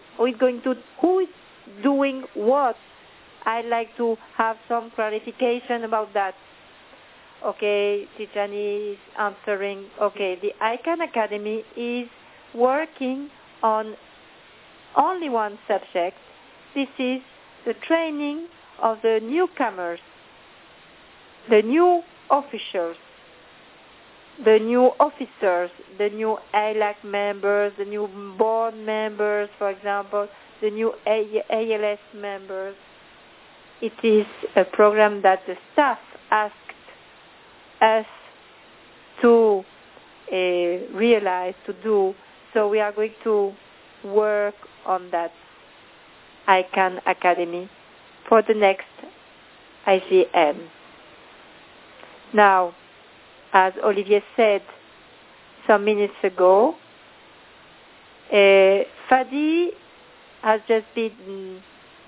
doing what? I'd like to have some clarification about that. Okay, Tijani is answering. Okay, the ICANN Academy is working on only one subject. This is the training of the newcomers, the new officials, the new officers, the new ALAC members, the new board members, for example, the new ALS members. It is a program that the staff asked us to realize, to do. So we are going to work on that ICANN Academy for the next IGM. Now, as Olivier said some minutes ago, Fadi has just been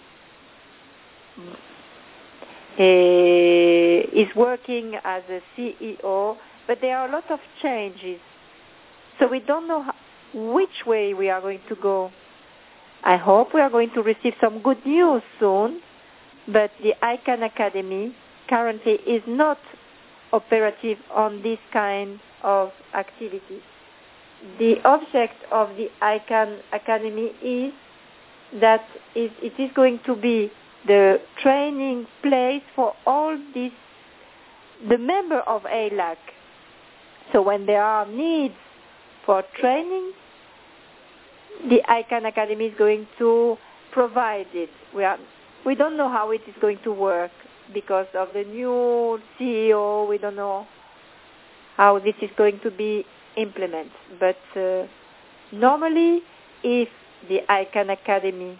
is working as a CEO, but there are a lot of changes. So we don't know which way we are going to go. I hope we are going to receive some good news soon, but the ICANN Academy currently is not operative on this kind of activities. The object of the ICANN Academy is that it is going to be the training place for all these, the member of ALAC. So when there are needs for training, the ICANN Academy is going to provide it. We don't know how it is going to work because of the new CEO. We don't know how this is going to be implemented. But normally, if the ICANN Academy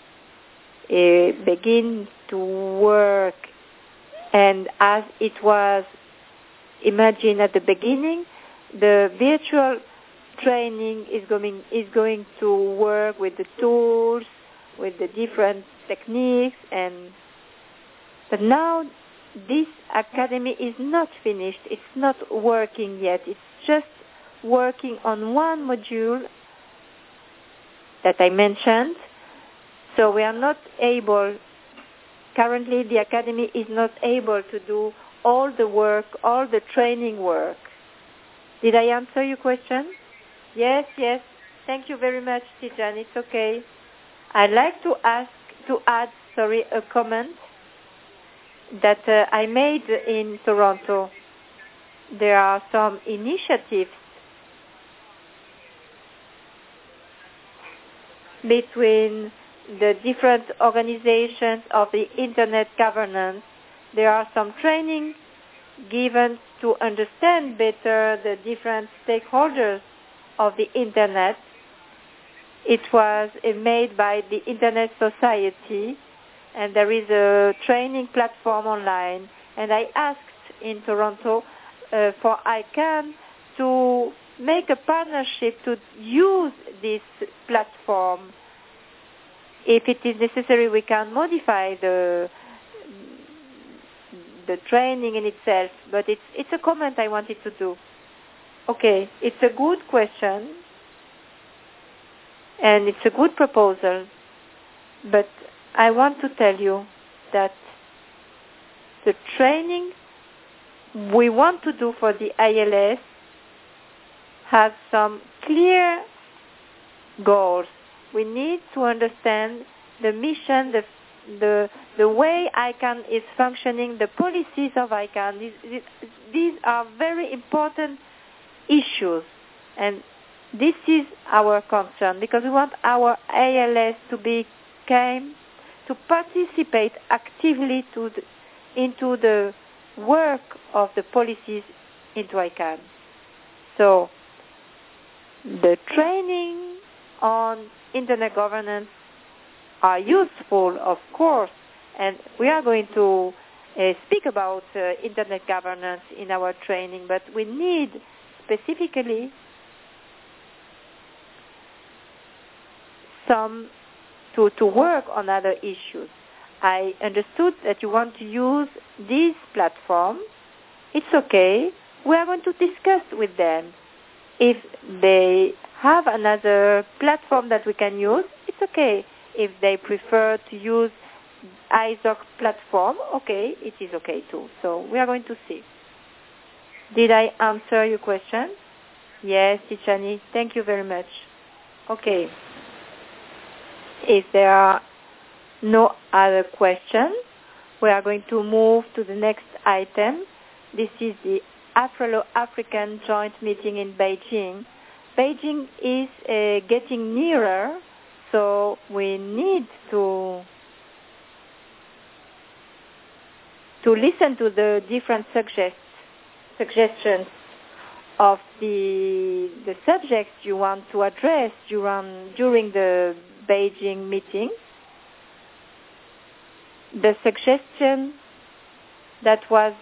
begin to work, and as it was imagined at the beginning, the virtual training is going to work with the tools, with the different techniques, but now this academy is not finished. It's not working yet. It's just working on one module that I mentioned. So we are not able, currently the academy is not able to do all the work, all the training work. Did I answer your question? Yes. Thank you very much, Tijan. It's okay. I'd like to add a comment that I made in Toronto. There are some initiatives between the different organizations of the Internet governance. There are some training given to understand better the different stakeholders of the Internet. It was made by the Internet Society, and there is a training platform online. And I asked in Toronto for ICANN to make a partnership to use this platform. If it is necessary, we can modify the training in itself, but it's a comment I wanted to do. Okay, it's a good question, and it's a good proposal, but I want to tell you that the training we want to do for the ILS has some clear goals. We need to understand the mission, the way ICANN is functioning, the policies of ICANN. These are very important issues, and this is our concern, because we want our ALS to participate actively into the work of the policies into ICANN. So the training on Internet governance are useful, of course, and we are going to speak about Internet governance in our training, but we need specifically some to work on other issues. I understood that you want to use this platform. It's okay. We are going to discuss with them. If they have another platform that we can use, it's okay. If they prefer to use ISOC platform, okay, it is okay too. So we are going to see. Did I answer your question? Yes, Tichani. Thank you very much. Okay. If there are no other questions, we are going to move to the next item. This is the Afro-African Joint Meeting in Beijing. Beijing is getting nearer, so we need to listen to the different suggestions of the subjects you want to address during the Beijing meeting. The suggestion that was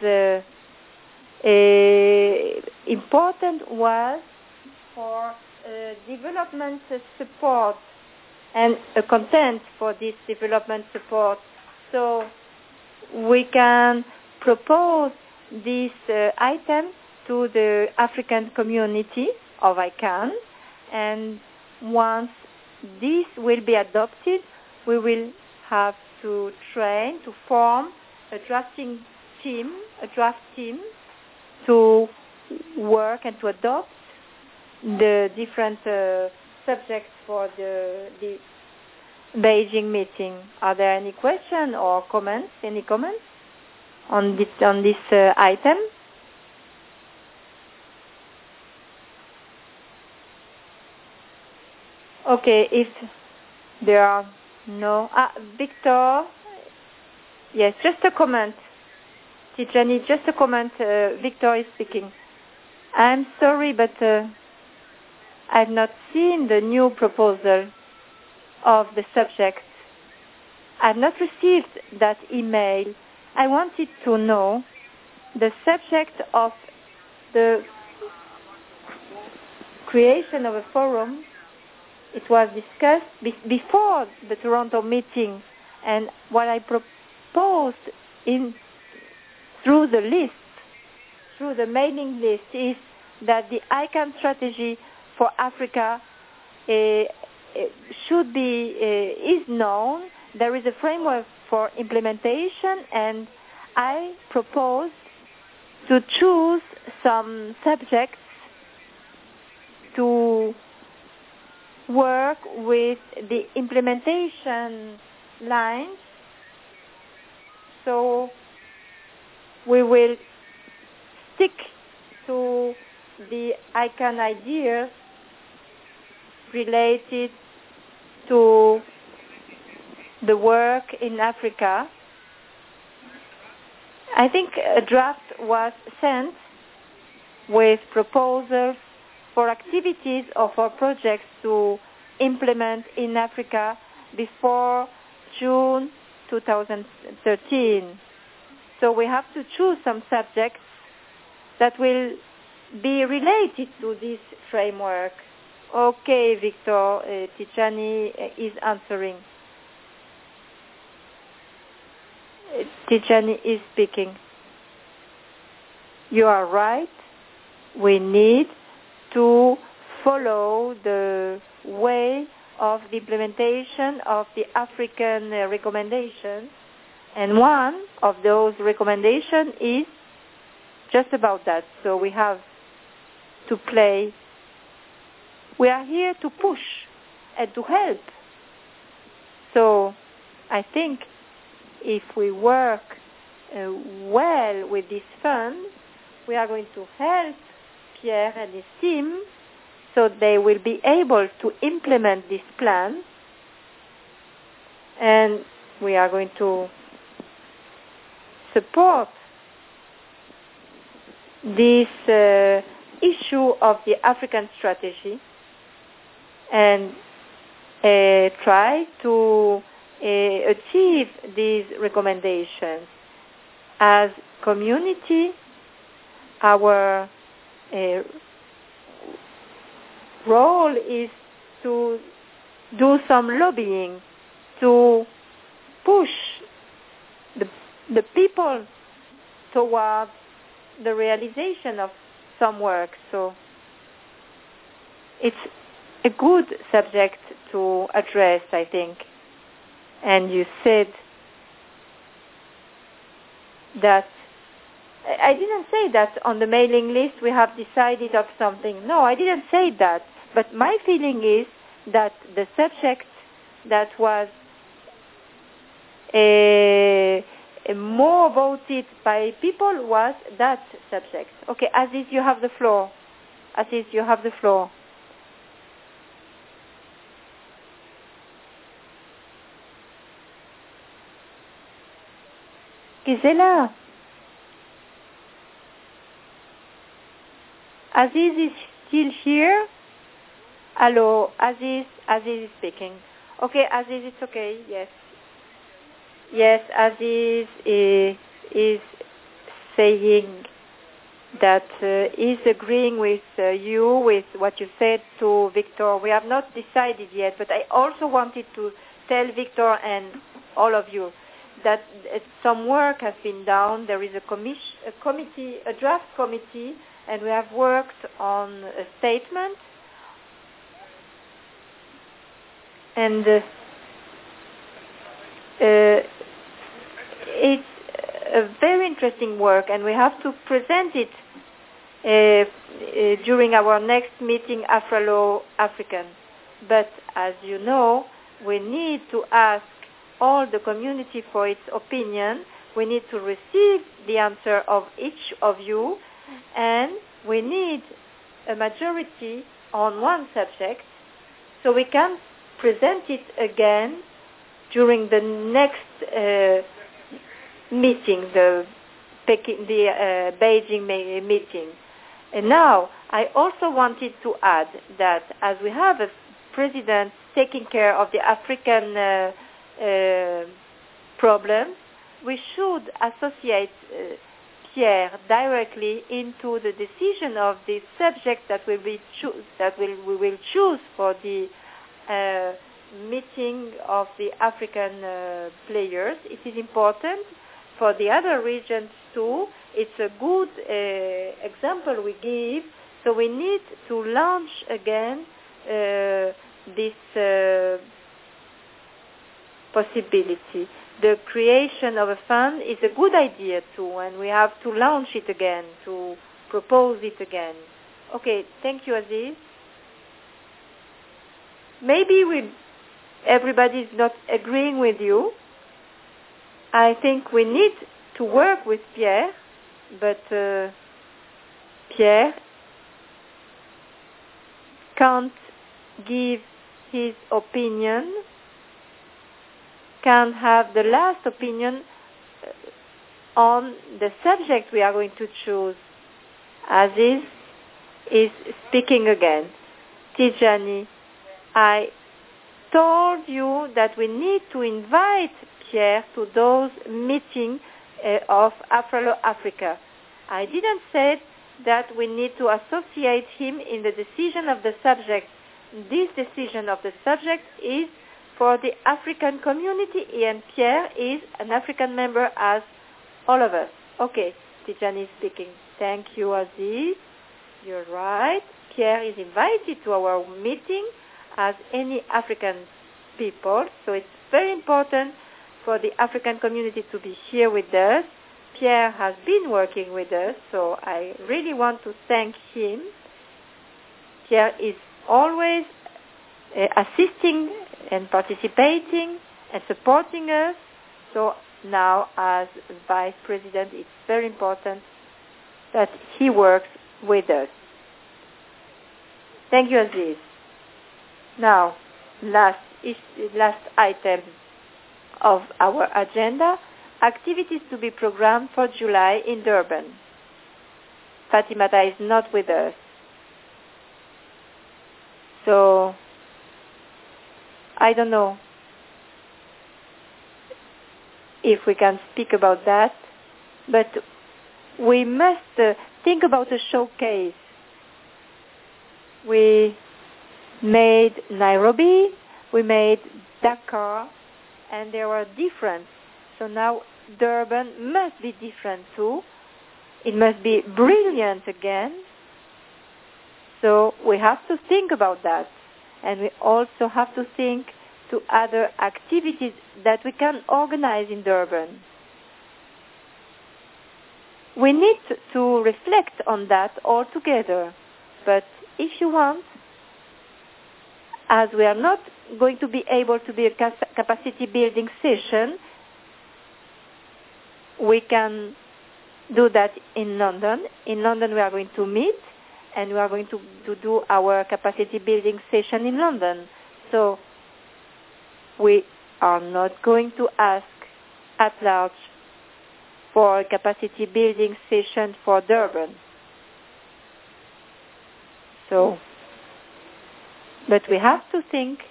important was for development support and a content for this development support. So we can propose this item to the African community of ICANN, and once this will be adopted, we will have to form a draft team to work and to adopt the different subjects for the Beijing meeting. Are there any questions or comments? Any comments on this item? Okay, if there are no... Victor? Yes, just a comment. Tijani, just a comment. Victor is speaking. I'm sorry, but I've not seen the new proposal of the subject. I've not received that email. I wanted to know the subject of the creation of a forum. It was discussed before the Toronto meeting, and what I proposed through the mailing list, is that the ICANN strategy for Africa should be is known. There is a framework for implementation, and I propose to choose some subjects to work with the implementation lines. So we will stick to the ICANN ideas related to the work in Africa. I think a draft was sent with proposals for activities or for projects to implement in Africa before June 2013. So we have to choose some subjects that will be related to this framework. Okay, Victor, Tijani is answering. Tijani is speaking. You are right. We need to follow the way of the implementation of the African recommendations, and one of those recommendations is just about that. So we have to play. We are here to push and to help. So I think if we work well with this fund, we are going to help Pierre and his team so they will be able to implement this plan, and we are going to support this issue of the African strategy and try to achieve these recommendations. As community, our role is to do some lobbying, to push the people towards the realization of some work. So it's a good subject to address, I think. And you said that, I didn't say that on the mailing list we have decided of something. No, I didn't say that. But my feeling is that the subject that was more voted by people was that subject. Okay, Aziz, you have the floor. Aziz, you have the floor. Gisela. Aziz is still here. Hello, Aziz. Aziz is speaking. Okay, Aziz, it's okay. Yes. Yes, Aziz is saying that he's agreeing with you, with what you said to Victor. We have not decided yet, but I also wanted to tell Victor and all of you that some work has been done. There is a committee, a draft committee, and we have worked on a statement. And it's a very interesting work, and we have to present it during our next meeting, Afralo African. But as you know, we need to ask all the community for its opinion. We need to receive the answer of each of you, and we need a majority on one subject so we can present it again during the next meeting, the Beijing meeting. And now, I also wanted to add that as we have a president taking care of the African problems, we should associate Pierre directly into the decision of the subject that we will choose for the meeting of the African players. It is important for the other regions too. It's a good example we give. So we need to launch again this possibility. The creation of a fund is a good idea too, and we have to launch it again, to propose it again. Okay, thank you, Aziz. Maybe everybody is not agreeing with you. I think we need to work with Pierre, but Pierre can't give his opinion, can't have the last opinion on the subject we are going to choose. Aziz is speaking again. Tijani, I told you that we need to invite Pierre to those meetings of Afralo Africa. I didn't say that we need to associate him in the decision of the subject. This decision of the subject is for the African community, and Pierre is an African member as all of us. Okay, Tijani is speaking. Thank you, Aziz. You're right. Pierre is invited to our meeting as any African people, so it's very important for the African community to be here with us. Pierre has been working with us, so I really want to thank him. Pierre is always assisting and participating and supporting us, so now as Vice President, it's very important that he works with us. Thank you, Aziz. Now, last item of our agenda, activities to be programmed for July in Durban. Fatimata is not with us. So, I don't know if we can speak about that, but we must think about a showcase. We made Nairobi, we made Dakar, and they were different. So now Durban must be different too. It must be brilliant again. So we have to think about that. And we also have to think to other activities that we can organize in Durban. We need to reflect on that all together. But if you want, as we are not going to be able to be a capacity building session, we can do that in London. In London we are going to meet and we are going to do our capacity building session in London. So we are not going to ask at large for a capacity building session for Durban. So, but we have to think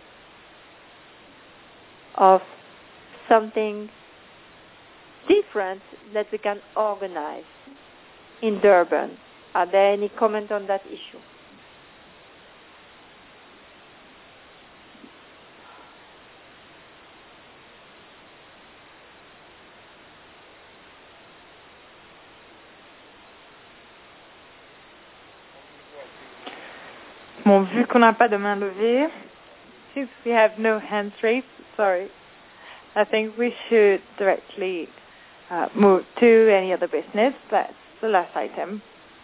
of something different that we can organize in Durban. Are there any comment on that issue? Bon, vu qu'on n'a pas de main levée, since we have no hands raised, sorry, I think we should directly move to any other business. That's the last item.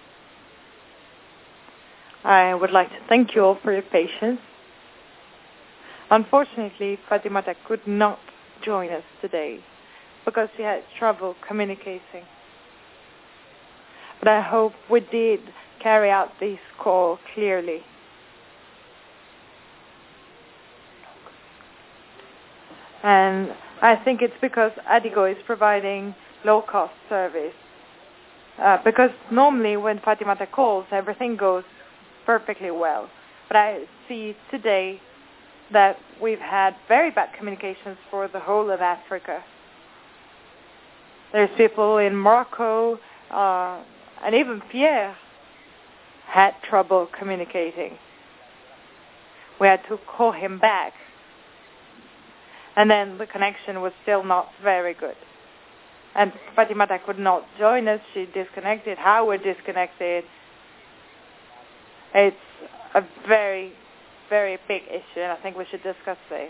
I would like to thank you all for your patience. Unfortunately, Fatimata could not join us today because she had trouble communicating. But I hope we did carry out this call clearly. And I think it's because Adigo is providing low-cost service. Because normally when Fatimata calls, everything goes perfectly well. But I see today that we've had very bad communications for the whole of Africa. There's people in Morocco, and even Pierre had trouble communicating. We had to call him back. And then the connection was still not very good. And Fatimata could not join us. She disconnected. Howard disconnected. It's a very, very big issue, and I think we should discuss this.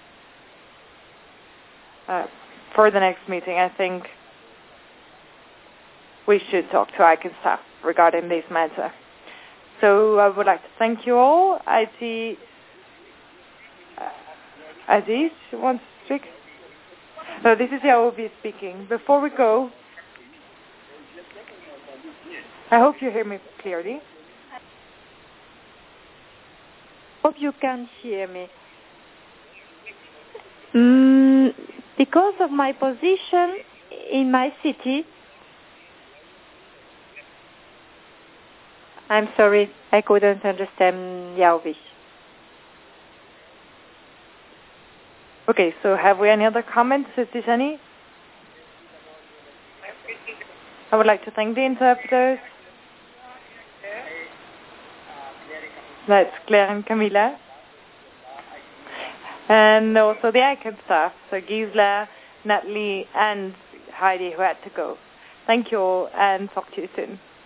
For the next meeting, I think we should talk to ICANN staff regarding this matter. So I would like to thank you all. I see Aziz wants to speak. No, this is Yaobi speaking. Before we go, I hope you hear me clearly. Hope you can hear me. Because of my position in my city, I'm sorry, I couldn't understand Yaovi. Okay, so have we any other comments, Tijani? I would like to thank the interpreters. That's Claire and Camila. And also the ICANN staff, so Gisela, Natalie, and Heidi who had to go. Thank you all, and talk to you soon.